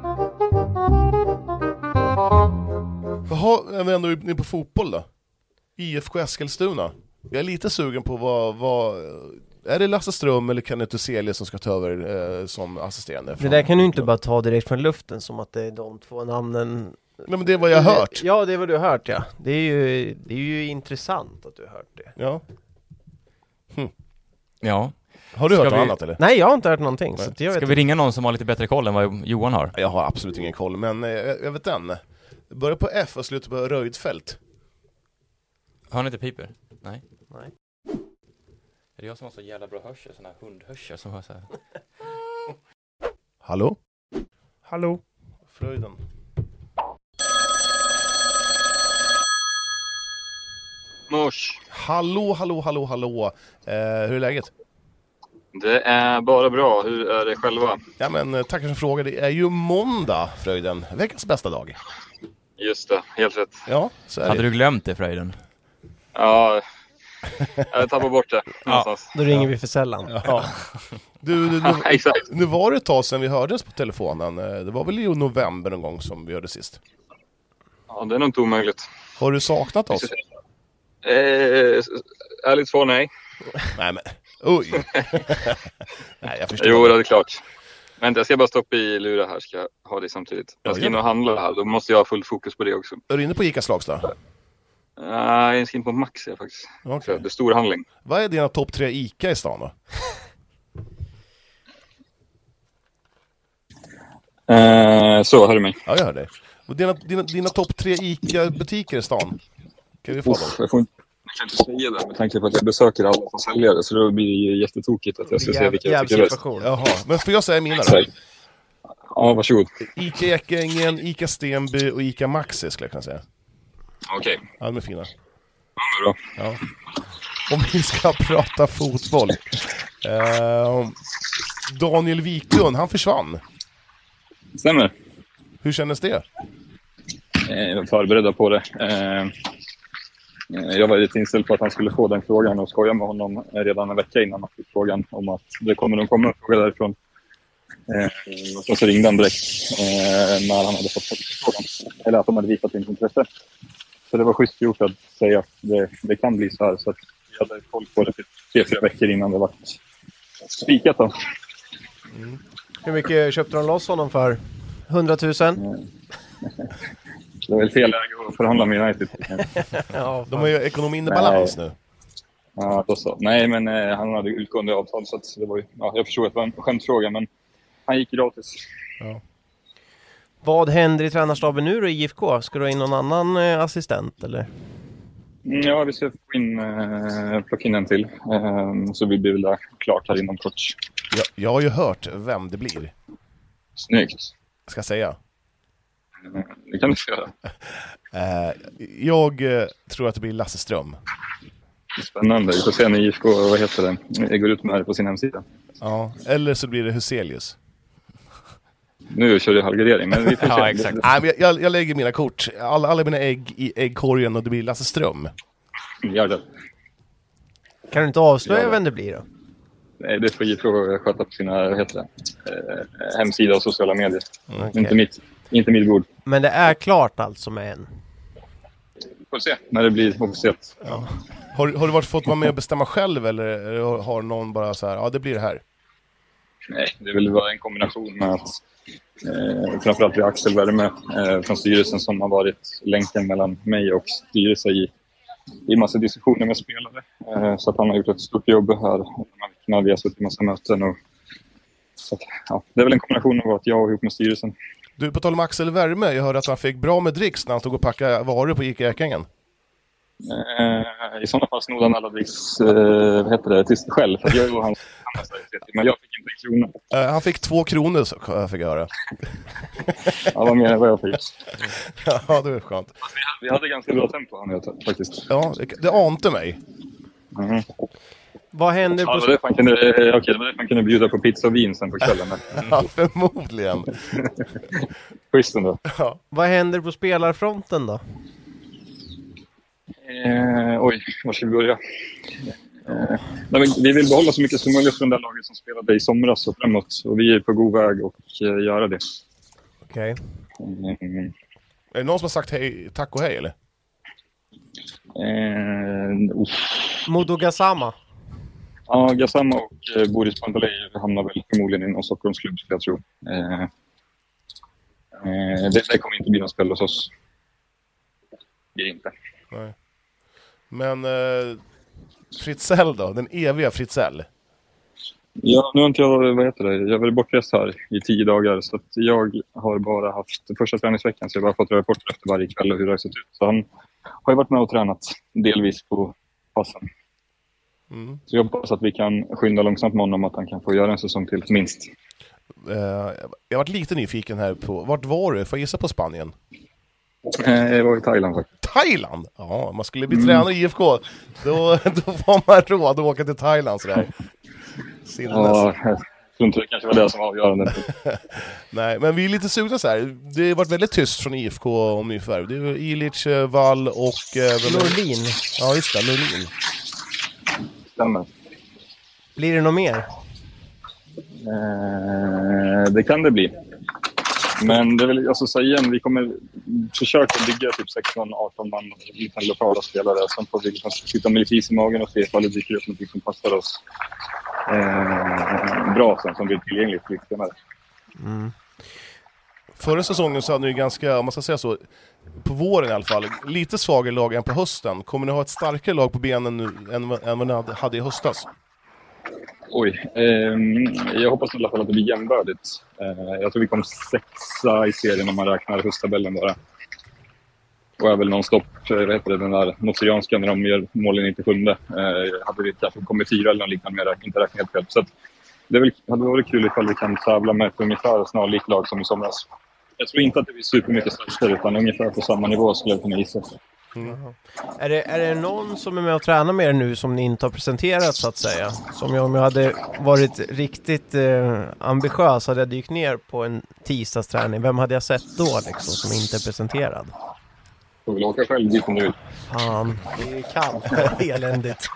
Jaha, är vi ändå inne på fotboll då? I F K Eskilstuna. Jag är lite sugen på vad... vad är det Lasse Ström eller Kenneth Uselje som ska ta över eh, som assisterande? Det där kan du inte bara ta direkt från luften som att det är de två namnen. Nej, men det är vad jag har hört. Ja, det är vad du har hört, ja. Det är ju, det är ju intressant att du har hört det. Ja. Hm. Ja. Har du Ska hört vi... något annat eller? Nej, jag har inte hört någonting. Så jag Ska vet vi inte. ringa någon som har lite bättre koll än vad Johan har? Jag har absolut ingen koll, men eh, jag vet den. Börjar på F och slutar på Röjdfält. Har ni inte piper? Nej. Nej. Är det jag som har så jävla bra hörsel? Sån här hundhörsel som hör så här. Hallå? Hallå? Fröjden. Mors. Hallå, hallå, hallå, hallå. Eh, hur är läget? Det är bara bra. Hur är det själva? Ja, men eh, tackar för frågan. Det är ju måndag, Fröjden. Veckans bästa dag. Just det, helt rätt. Ja, så är Hade det. du glömt det, Fröjden? Ja, jag tappar bort det. Ja, då ringer vi för sällan. Ja. Du, du, nu, Exakt. nu var det ett tag sedan vi hördes på telefonen. Det var väl i november någon gång som vi hörde sist. Ja, det är nog inte omöjligt. Har du saknat oss? Eh, ärligt svar, nej. Nej, men... Oj! Nej, jag förstår. Jo, det är klart. Vänta, jag ska bara stoppa i lura här. Ska jag ha det samtidigt. Jag ska Ja, in och handla här. Då måste jag ha fullt fokus på det också. Är du inne på Ica Slagsta? Nej, jag ska in på Max jag faktiskt. Okay. Det är stor handling. Vad är dina topp tre Ica i stan då? Eh, så, hör du mig? Ja, jag hör dig. Och dina dina, dina topp tre Ica-butiker i stan? Kan vi få dem? Jag får inte, jag kan inte säga det med tanke på att jag besöker alla som säljare. Så då blir det ju jättetokigt att jag ska se vilka jag tycker är bäst. Jaha, men får jag säga mina då? Ja, varsågod. Ica Ekängen, Ica Stenby och Ica Maxi skulle jag kunna säga. Okej. Okay. Ja, de är fina. Ja, bra. Ja. Om vi ska prata fotboll. Eh, Daniel Wiklund, han försvann. Stämmer. Hur kändes det? Jag var förberedda på det. Jag var lite inställd på att han skulle få den frågan och skoja med honom redan en vecka innan han fick frågan om att det kommer nog komma en fråga därifrån. Och så ringde han direkt när han hade fått frågan. Eller att de hade visat sitt intresse. Så det var schysst gjort att säga att det, det kan bli så här. Så att jag hade koll på det för tre, fyra veckor innan det var spikat då. Mm. Hur mycket köpte de loss honom för? hundratusen? Mm. Det var väl fel läge att förhandla med United. Ja, de har ju ekonomin i balans nu. Ja, då så. Nej, men eh, han hade utgående avtal så att det var ju, ja, jag förstod att det var en skämtfråga, men han gick gratis. Ja. Vad händer i tränarstaben nu då i I F K? Ska du ha in någon annan eh, assistent eller? Mm, ja, vi ska få in, eh, plocka in en till. Eh, så vi blir väl där klart här inom kort. Jag, jag har ju hört vem det blir. Snyggt. Ska jag säga? Det kan du göra. Eh, jag eh, tror att det blir Lasse Ström. Spännande. Vi får se när I F K, vad heter det? Jag går ut med det på sin hemsida. Ja, eller så blir det Huselius. Nu kör jag halgering, men vi får se. Ja, exakt. Nej, men jag, jag lägger mina kort. Alla, alla mina ägg i äggkorgen och det blir Lasse Ström. Gör det. Kan du inte avslöja vem det blir då? Nej, det får I F K sköta på sina, vad heter det? Eh, hemsida och sociala medier. Okay. Inte mitt, inte mitt bord. Men det är klart alltså med en. Vi får se när det blir officiellt. Ja. Har, har du varit, fått vara med och bestämma själv eller har någon bara så här, ja det blir det här? Nej, det vill vara en kombination med att eh, framförallt vi har Axel Värme eh, från styrelsen som har varit länken mellan mig och styrelsen i, i massa diskussioner med spelare. Eh, så att han har gjort ett stort jobb här när vi har suttit i massa möten. Och, så att, ja, det är väl en kombination av att jag och ihop med styrelsen. Du, på tal om Axel Värme, jag hörde att han fick bra med dricks när han stod och packade varor på Ica Ekängen. Eh, I sådana fall snodde han alla dricks, eh, vad heter det, till sig själl. För jag och han, men jag fick inte en krona. Eh, han fick två kronor så jag fick höra. Ja, vad mer än vad jag fick. Ja, det var skönt. Alltså, vi, vi hade ganska bra tempo han vet, faktiskt. Ja, det, det ante mig. Mm. Vad händer på... Ja, det var det man kunde, okej, det var det man kunde bjuda på pizza och vin sen på kvällen. Ja, förmodligen. Schyssten då. Ja. Vad händer på spelarfronten då? Eh, oj, var ska vi börja? Eh, nej, vi vill behålla så mycket som möjligt från det laget som spelade i somras och framåt. Och vi är på god väg att eh, göra det. Okej. Okay. Mm. Är det någon som har sagt hej, tack och hej eller? Eh, Modo Gassama. Ja, Gassama och eh, Boris Pantelej hamnar väl förmodligen i någon Stockholmsklubb, jag tror. Eh, eh, det, det kommer inte bli någon spel hos oss. Det är inte. Nej. Men eh, Fritzell då? Den eviga Fritzell? Ja, nu har inte jag, vad heter det, jag har varit bortrest här i tio dagar så att jag har bara haft första träningsveckan så jag har bara fått rapporter efter varje kväll och hur det har sett ut. Så han har ju varit med och tränat delvis på passen. Mm. Så jag hoppas att vi kan skynda långsamt med honom att han kan få göra en säsong till minst. Uh, jag har varit lite nyfiken här på, vart var du? Får jag gissa på Spanien? Jag var i Thailand faktiskt. Thailand? Ja, man skulle bli mm. tränare i I F K. Då, då får man råd att åka till Thailand sådär. Ja, jag tror inte det kanske var det som var avgörande. Nej, men vi är lite sugna så här. Det har varit väldigt tyst från I F K om nyförvärv. Det är Ilic, Wall och... Eh, Norlin. Ja, just det. Norlin. Stämmer. Blir det något mer? Eh, det kan det bli. Men det vill alltså säga igen, vi kommer försöka bygga typ sexton arton man liten lokala spelare. Sen får vi liksom sitta med lite is i magen och se ifall det dyker upp något som passar oss eh, bra sen, som blir tillgängligt för lite med. Mm. Förra säsongen så hade ni ganska, om man ska säga så, på våren i alla fall, lite svagare lag än på hösten. Kommer ni ha ett starkare lag på benen nu än, än vad ni hade i höstas? Oj, eh, jag hoppas i alla fall att det blir jämnbördigt. Eh, jag tror vi kom sexa i serien om man räknar hösttabellen bara. Och är väl någon stopp, vad heter det, den där motorianska när de gör målen inte sjunde. Eh, hade vi kanske kommit fyra eller någon liknande, men inte räknat helt fel. Så att det väl, hade varit kul ifall vi kan tävla med ett ungefär snarlikt lag som i somras. Jag tror inte att det blir supermycket starkare utan ungefär på samma nivå skulle jag kunna gissa. Mm. Är, det, är det någon som är med och tränar med er nu som ni inte har presenterat så att säga? Som jag, om jag hade varit riktigt eh, ambitiös hade jag dykt ner på en tisdagsträning. Vem hade jag sett då liksom som inte är presenterad? Jag vill åka själv dit nu. Fan, det är kallt. Eländigt.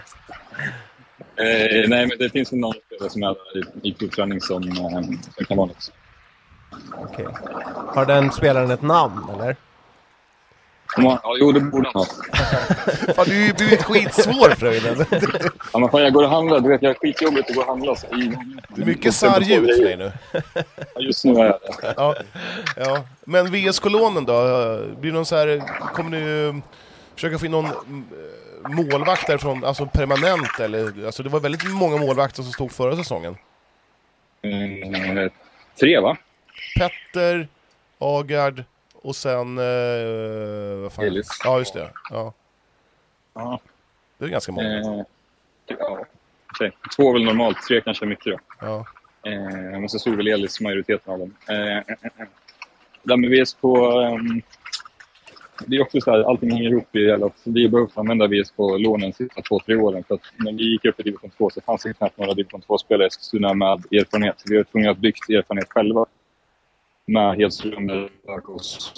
Eh, nej, men det finns någon spelare som är i, i provträning som, eh, som kan vara något. Okej. Har den spelaren ett namn, eller? Ja, jo, det borde han ha. Fan, du, du är skitsvår, Fröjden. Ja, men fan, jag går och handlar. Du vet, jag är skitjobbigt att gå och handla. Så i... Det är mycket sarljud för dig nu. Ja, just nu är jag det. Ja, ja. Men V S K-lånen då? Blir någon så här, kommer ni försöka få in någon målvakt därifrån, alltså permanent? Eller, alltså det var väldigt många målvakter som stod förra säsongen. Mm, tre, va? Petter, Agard... Och sen... Eh, vad fan? Elis. Ja, just det. Ja. Ja. Det är ganska många. Eh, ja. Okay. Två är väl normalt, tre kanske är mycket då. Ja. Eh, men så stod väl Elis majoriteten av dem. Eh, eh, eh. Där med V S K... Eh, det är också så här, allting hänger ihop i att vi behöver använda V S K-lånen sista två, tre åren. För att när vi gick upp i division två så fanns det knappt några division två-spelare som med erfarenhet. Vi har tvungna att byggt erfarenhet själva. Med Hedström, Marcos,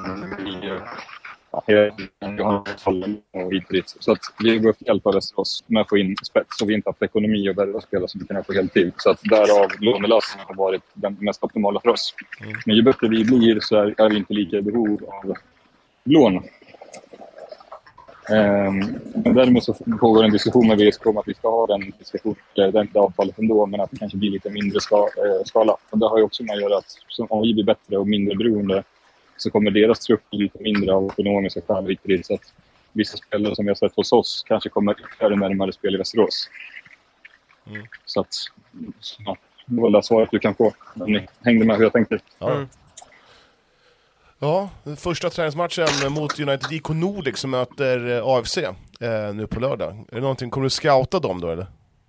och hit så att vi går upp hjälpa oss med att få in spets och vi inte haft ekonomi och värva spelare som vi kan ha på heltid. Så att därav lånelösningen har varit den mest optimala för oss. Mm. Men ju bättre vi blir så är, är vi inte lika i behov av lån. Um, men däremot så pågår en diskussion med V S K om att vi ska ha den diskussionen, det är inte avtalet ändå, men att det kanske blir lite mindre ska, eh, skala. Och det har ju också med att göra att som, om vi blir bättre och mindre beroende så kommer deras trupp bli lite mindre av ekonomiska skäl. Så att vissa spelare som vi har sett hos oss kanske kommer ytterligare närmare spel i Västerås. Mm. Så att ja, det var det svaret du kan få om ni hängde med hur jag tänkte. Ja. Mm. Ja, den första träningsmatchen mot United I K Nordic som möter A F C eh, nu på lördag. Är det någonting, kommer du scouta dem då eller?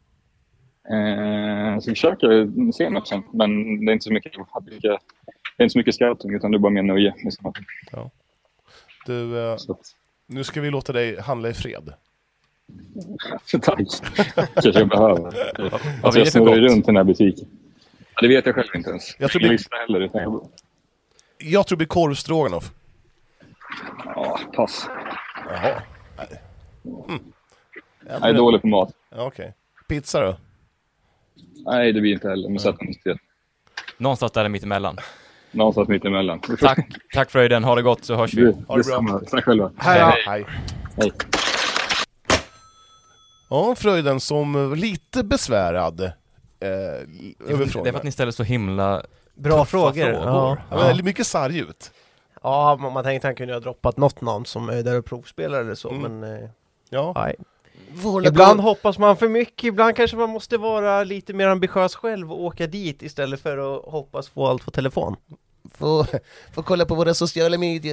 Eh, så vi försöker se matchen, men det är inte så mycket, det är inte så mycket scouting utan det är bara mer nöje. Ja. Du, eh, nu ska vi låta dig handla i fred. Tack. Kanske jag behöver. Alltså jag snurrar runt den här butiken. Ja, det vet jag själv inte ens. Jag tror jag det... visste heller utan jag... jag tror det blir korvstroganoff. Ja, pass. Jaha. Nej. Mm. Jag är dålig på mat. Ja, okej. Okay. Pizza då? Nej, det blir inte heller. Men sätt inte. Någonstans där mitt emellan. Någonstans mitt emellan. Tack, tack Fröjden. Ha det gott så hörs vi. Du, ha det bra. Tack själva. Hej. Hej. Hej. Hej. Ja, Fröjden som lite besvärad. Eh, det är för att ni ställer så himla bra frågor. frågor. Ja. Ja. Ja. Mycket sarg ut. Ja, man, man tänkte att han kunde ha droppat något namn som är där och provspelar eller så, mm. men eh, ja. Nej. Ibland hoppas man för mycket, ibland kanske man måste vara lite mer ambitiös själv och åka dit istället för att hoppas få allt på telefon. Få, få kolla på våra sociala medier.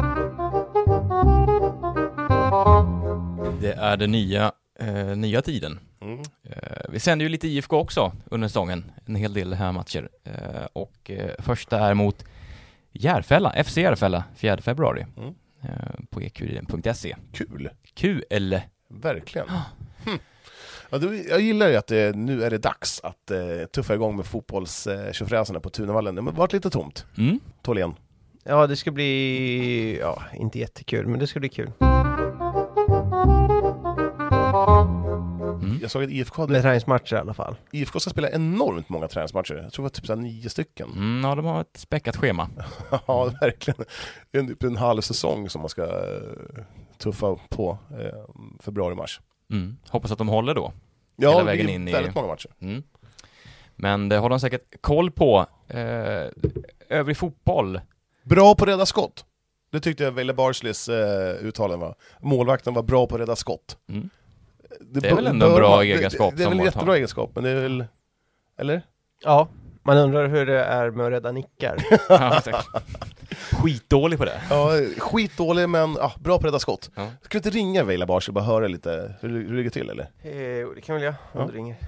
Det är den nya, eh, nya tiden. Mm. Eh, vi sänder ju lite I F K också under säsongen, en hel del här matcher. Eh, och eh, första är mot Järfälla, F C Järfälla, fjärde februari mm. eh, på e kuriren punkt se. Kul. Kul. Verkligen. Hm. Ja, du, jag gillar ju att det, nu är det dags att eh, tuffa igång med fotbollstjofräsarna eh, på Tunavallen. Det har varit lite tomt. Mm. Tål igen. Ja, det ska bli... Ja, inte jättekul, men det ska bli kul. Mm. Jag såg att I F K hade... Med träningsmatcher i alla fall. I F K ska spela enormt många träningsmatcher. Jag tror det var typ så nio stycken. Mm, ja, de har ett späckat schema. Ja, verkligen. Det är typ en halv säsong som man ska uh, tuffa på uh, februari-mars. Mm. Hoppas att de håller då. Ja, hela det vägen är in väldigt i... många matcher. Mm. Men det har de säkert koll på. Uh, övrig fotboll. Bra på rädda skott. Det tyckte jag Wille Barsleys uh, uttalande var. Målvakten var bra på rädda skott. Mm. Det, det är väl ändå en bra man, egenskap. Det, det är väl en jättebra egenskap, men det är väl... Eller? Ja, man undrar hur det är med att rädda nickar. Skitdålig på det. Ja, skitdålig, men ja, bra på rädda skott. Ja. Ska du inte ringa Wille Bars och bara höra lite hur, hur det ligger till, eller? Eh, det kan väl jag, om ja. du ringer.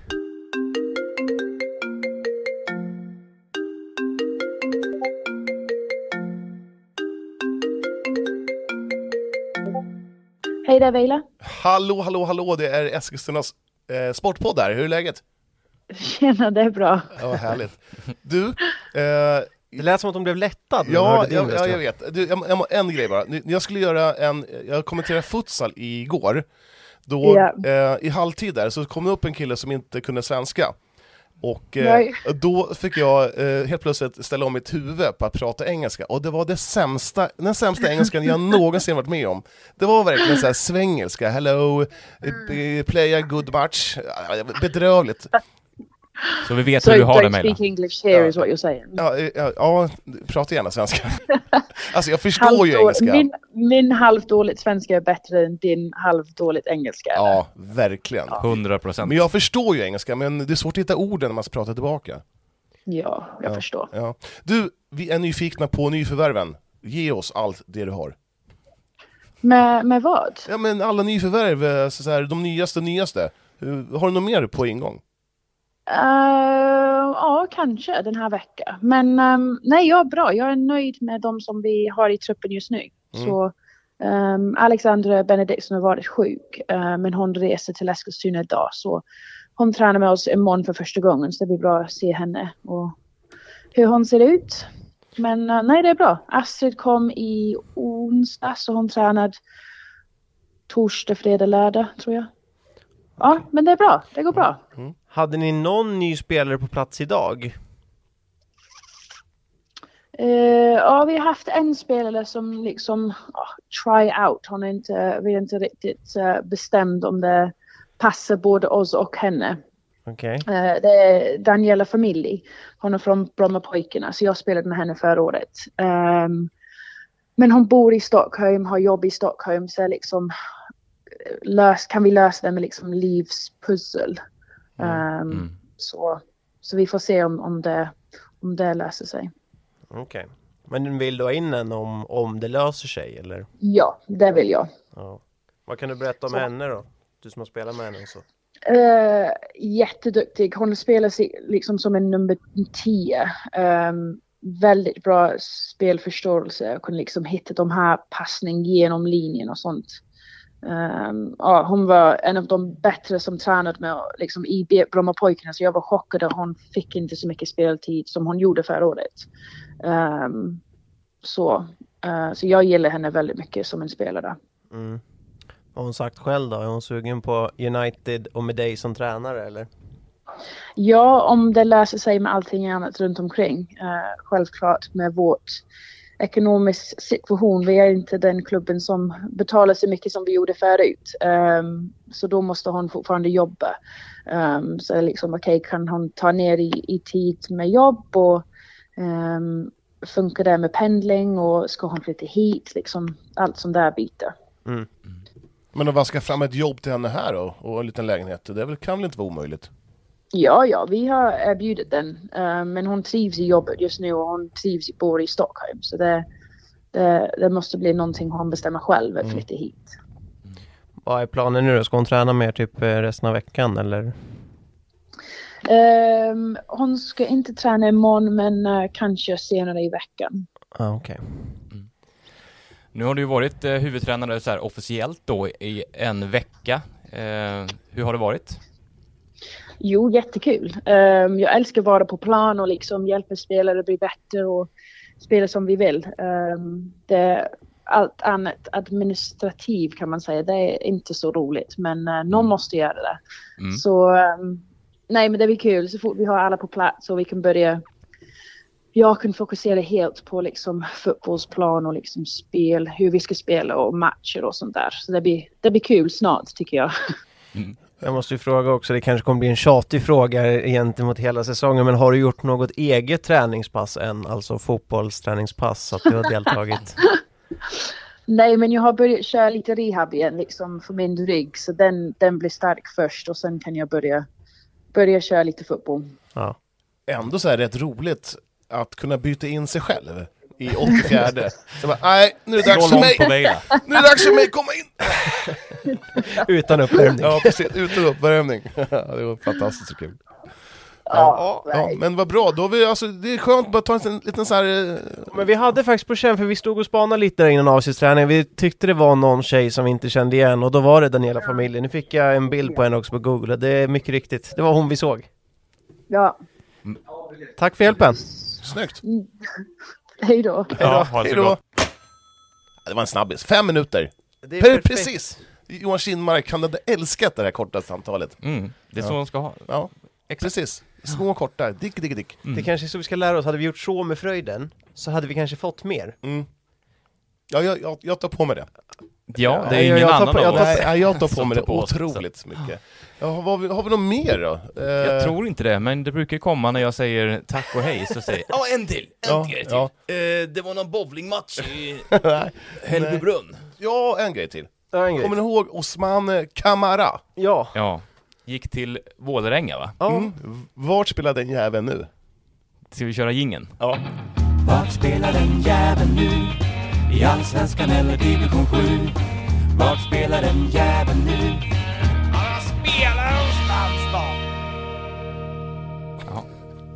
Hej där Wille. Hallå, hallå, hallå. Det är Eskilstunas eh, sportpodd där. Hur är läget? Tjena, det är bra. Ja, härligt. Du... Eh, det lät som att de blev lättad. Ja, jag, ja, jag vet. Du, jag, jag, en grej bara. Jag skulle göra en... Jag kommenterade futsal igår. Då yeah. eh, i halvtid där så kom det upp en kille som inte kunde svenska. Och eh, då fick jag eh, helt plötsligt ställa om mitt huvud på att prata engelska. Och det var det sämsta, den sämsta engelskan jag någonsin varit med om. Det var verkligen så här svengelska. Hello, play a good match. Bedrövligt. Så vi vet so hur du har det med. Speak English here ja. Is what you're saying. Ja, ja, ja, prata gärna svenska. Alltså jag förstår halvt ju engelska. Min, min halvdåligt svenska är bättre än din halvdåligt engelska. Eller? Ja, verkligen. hundra procent. Men jag förstår ju engelska, men det är svårt att hitta orden när man ska prata tillbaka. Ja, jag ja, förstår. Ja. Du, vi är nyfikna på nyförvärven. Ge oss allt det du har. Med, med vad? Ja, men alla nyförvärv, så här, de nyaste nyaste. Har du något mer på ingång? Uh, ja, kanske den här veckan. Men um, nej, jag är bra. Jag är nöjd med de som vi har i truppen just nu. Mm. Så um, Alexandra Benediktsson har varit sjuk. Uh, men hon reser till Eskilstuna idag. Så hon tränar med oss imorgon för första gången. Så det blir bra att se henne och hur hon ser ut. Men uh, nej, det är bra. Astrid kom i onsdag. Så hon tränade torsdag, fredag, lördag tror jag. Ja, men det är bra. Det går bra. Mm. Hade ni någon ny spelare på plats idag? Uh, ja, vi har haft en spelare som liksom uh, try out. Hon är inte, vi är inte riktigt uh, bestämd om det passar både oss och henne. Okay. Uh, det är Daniela Familji. Hon är från Brommapojkarna, så jag spelade med henne förra året. Um, men hon bor i Stockholm, har jobb i Stockholm, så liksom lös, kan vi lösa det med liksom livspussel. Um, mm. så, så vi får se om, om, det, om det löser sig. Okej. Okay. Men vill du ha in en om, om det löser sig, eller? Ja, det vill jag. Ja. Vad kan du berätta om så. henne då? Du som har spelat med henne så. Uh, jätteduktig. Hon spelar sig liksom som en nummer tio. Um, väldigt bra spelförståelse. Kunde liksom hitta de här passning genom linjen och sånt. Um, ja, hon var en av de bättre som tränade med liksom, i Brommapojkarna, så jag var chockad att hon fick inte så mycket speltid som hon gjorde förra året. Um, så, uh, så jag gillar henne väldigt mycket som en spelare. Mm. Vad har hon sagt själv då? Är hon sugen på United och med dig som tränare, eller? Ja, om det löser sig med allting annat runt omkring. Uh, självklart med vårt ekonomisk situation. Vi är inte den klubben som betalar så mycket som vi gjorde förut. Um, så då måste hon fortfarande jobba. Um, så liksom, okej, okay, kan hon ta ner i, i tid med jobb och um, funkar det med pendling och ska hon flytta hit? Liksom, allt som där bitar. Mm. Men att vaska fram ett jobb till henne här då, och en liten lägenhet, det väl, kan väl inte vara omöjligt? Ja, ja, vi har erbjudit den. Uh, men hon trivs i jobbet just nu och hon trivs bor i Stockholm. Så det, det, det måste bli någonting hon bestämmer själv att flytta hit. Mm. Vad är planen nu då? Ska hon träna mer typ resten av veckan, eller? Um, hon ska inte träna imorgon, men uh, kanske senare i veckan. Ah, okej. Okay. Mm. Nu har du ju varit eh, huvudtränare så här officiellt då i en vecka. Eh, hur har det varit? Jo, jättekul. Um, jag älskar att vara på plan och liksom hjälpa spelare att bli bättre och spela som vi vill. Um, det, allt annat administrativ kan man säga, det är inte så roligt, men uh, någon måste göra det. Mm. Så um, nej, men det blir kul så fort vi har alla på plats och vi kan börja. Jag kan fokusera helt på liksom fotbollsplan och liksom spel, hur vi ska spela och matcher och sånt där. Så det blir, det blir kul snart, tycker jag. Mm. Jag måste ju fråga också, det kanske kommer bli en tjatig fråga gentemot hela säsongen, men har du gjort något eget träningspass än, alltså fotbollsträningspass, så att du har deltagit? Nej, men jag har börjat köra lite rehab igen liksom för min rygg, så den, den blir stark först och sen kan jag börja, börja köra lite fotboll. Ja. Ändå så är det rätt roligt att kunna byta in sig själv i åttiofjärde. Så bara, nej, nu är det dags för mig. Nu är det dags för mig, komma in. Utan uppvärmning. Ja, precis, utan uppvärmning. Det var fantastiskt kul. Ja, ja, ja, men vad bra. Då har vi, alltså, det är skönt att bara ta en liten så här. Men vi hade faktiskt på känn, för vi stod och spanade lite där innan avsiktsträningen. Vi tyckte det var någon tjej som vi inte kände igen, och då var det Daniela Familji. Nu fick jag en bild på henne också på Google. Det är mycket riktigt. Det var hon vi såg. Ja. Mm. Tack för hjälpen. Snyggt. Hej då. Ja, hej då. Det var en snabbis. Fem minuter. Det är precis. Johan Kindmark, han hade älskat det här korta samtalet. Mm. Det är så de ska ha. Ja, precis. Små korta. Dick, dick, dick. Mm. Det kanske är så vi ska lära oss. Hade vi gjort så med Fröjden, så hade vi kanske fått mer. Mm. Ja, jag, jag, jag tar på mig det. Ja, det är ingen jag, jag annan på, jag, nej, jag, jag tar på mig det på otroligt så mycket. Ja, har, vi, har vi något mer då? Eh... Jag tror inte det, men det brukar komma när jag säger tack och hej, så säger ja, en till, en ja, grej till. Ja. Eh, det var någon bowlingmatch i Hällbybrunn. Ja, en grej till. Ja, en grej. Kommer ni ihåg Osman Kamara? Ja. Ja. Gick till Vålerenga, va? Ja. Mm. Vart spelar den jäveln nu? Ska vi köra jingeln? Ja. Vart spelar den jäveln nu? I Allsvenskan eller division sju? Vart spelar den jäveln nu? Han spelar någonstans då. Ja.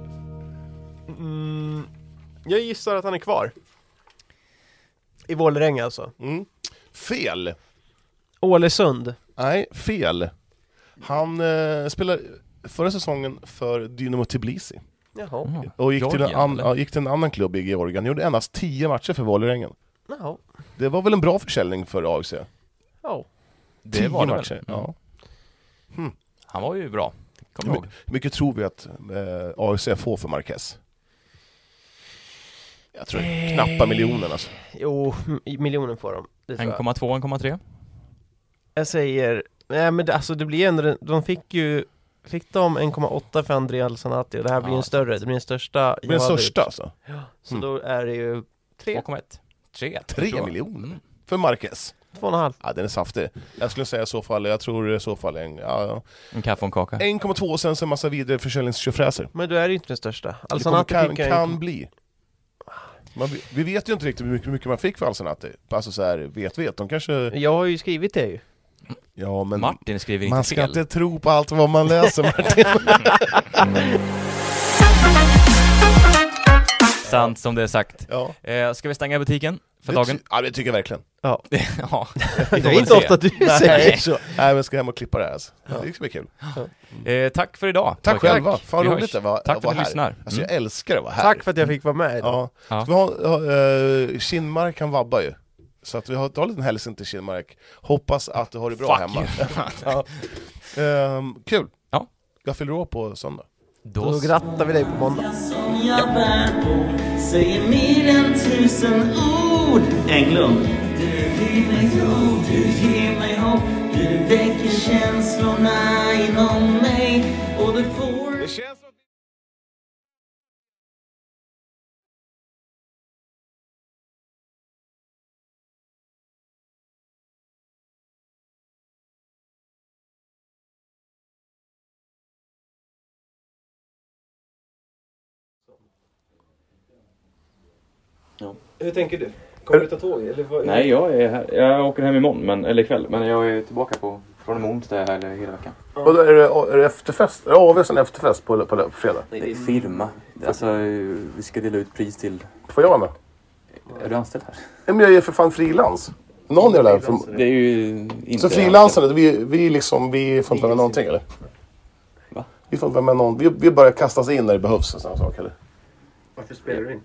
Mm, jag gissar att han är kvar. I Vålerenga alltså. Mm. Fel. Ålesund. Nej, fel. Han eh, spelar förra säsongen för Dynamo Tbilisi. Jaha. Mm. Och gick till, en an, ja, gick till en annan klubb i Georgien. Han gjorde endast tio matcher för Vålerenga. Jaha. Det var väl en bra försäljning för A F C? Ja. Det tio var det matcher. Väl. Ja. Hmm. Han var ju bra. Kom Hur mycket tror vi att eh, A F C får för Marquez? Jag tror knappa miljonen alltså. Jo, miljonen får de. en komma två, en komma tre. Jag säger, nej men det, alltså det blir ändå, de fick ju fick de en komma åtta för André Alsanati och det här blir ja, en större, det blir den största. Det blir den största alltså. Ja, så mm. då är det ju två komma ett. tre. tre miljoner mm. för Marquez. två komma fem. Ja, den är saftig. Jag skulle säga i så fall, jag tror i så fall en, ja, ja. en kaffe och en kaka. en komma två och sen så en massa vidare försäljningstjofräser. Men då är det inte den största. Alsanati kan, kan en... bli. Man, vi vet ju inte riktigt hur mycket, hur mycket man fick för Alsanati. Alltså så här, vet, vet. De kanske... Jag har ju skrivit det ju. Ja, men Martin skriver inte man ska fel. inte tro på allt vad man läser, Martin. Sant som det är sagt. Ja. Eh, ska vi stänga butiken för det dagen? Ty- ja, det tycker jag verkligen. Ja. ja. Det är inte ofta du Nej. säger så. Nej, men jag ska hem och klippa det här. Alltså. Ja. Det ska bli kul. Ja. Eh, tack för idag. Tack själva. Fan vi roligt det var. Tack för att du här. lyssnar. Alltså, jag mm. älskar det att vara här. Tack för att jag fick vara med idag. Ja. Ja. Ska vi ha, uh, Kinmark kan vabba ju. Så att vi har tagit en hälsning till Kinmark. Hoppas att du har det bra Fuck hemma. ja. um, kul. Ja. Jag fyller år på söndag. Då, Då grattar vi dig på måndag. Jag bär på, säger mer än tusen ord. Englund. Du ger mig tro, du ger mig hopp. Du väcker känslorna inom mig. Och du får... Det känns... Ja. Hur tänker du? Kommer du ta tåg? Eller vad? Nej, jag är här. Jag åker hem imorgon, men, eller ikväll. Men jag är tillbaka på från onsdag eller hela veckan. Och då är det, är det efterfest? Är det A W S en efterfest på, på, på fredag? Nej, det är firma. Alltså, vi ska dela ut pris till... Får jag vara med? Är du anställd här? Nej, men jag är för fan frilans. Någon är där för... Det är ju inte... Så frilansare, vi, vi liksom, vi får inte vara med någonting, eller? Va? Vi får inte vara med någon... Vi, vi bara kastas in när det behövs en sån sak, eller? Varför spelar du in?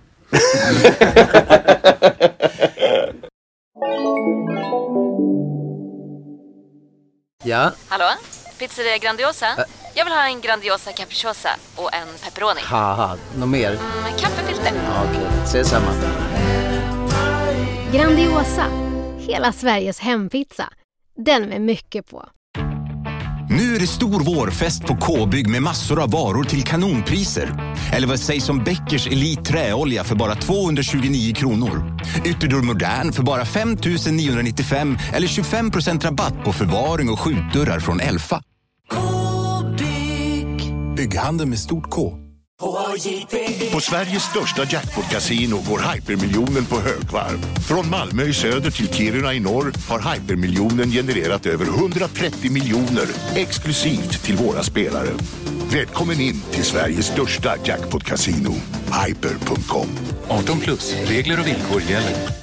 Ja? Hallå? Pizzeria Grandiosa? Ä Jag vill ha en Grandiosa capriciosa och en pepperoni. Haha, något mer? Mm, kaffefilter. Ja, okej, okay. Ses samma. Grandiosa, hela Sveriges hempizza. Den med mycket på. Nu är det stor vårfest på K-bygg med massor av varor till kanonpriser. Eller vad sägs om Bäckers Elite träolja för bara tvåhundratjugonio kronor. Ytterdörr Modern för bara fem tusen niohundranittiofem eller tjugofem procent rabatt på förvaring och skjutdörrar från Elfa. K-bygg. Bygghandel med stort K. På Sveriges största jackpot-casino går hypermiljonen på högvarv. Från Malmö i söder till Kiruna i norr har hypermiljonen genererat över hundratrettio miljoner exklusivt till våra spelare. Välkommen in till Sveriges största jackpot-casino, hyper punkt com. arton plus, regler och villkor gäller.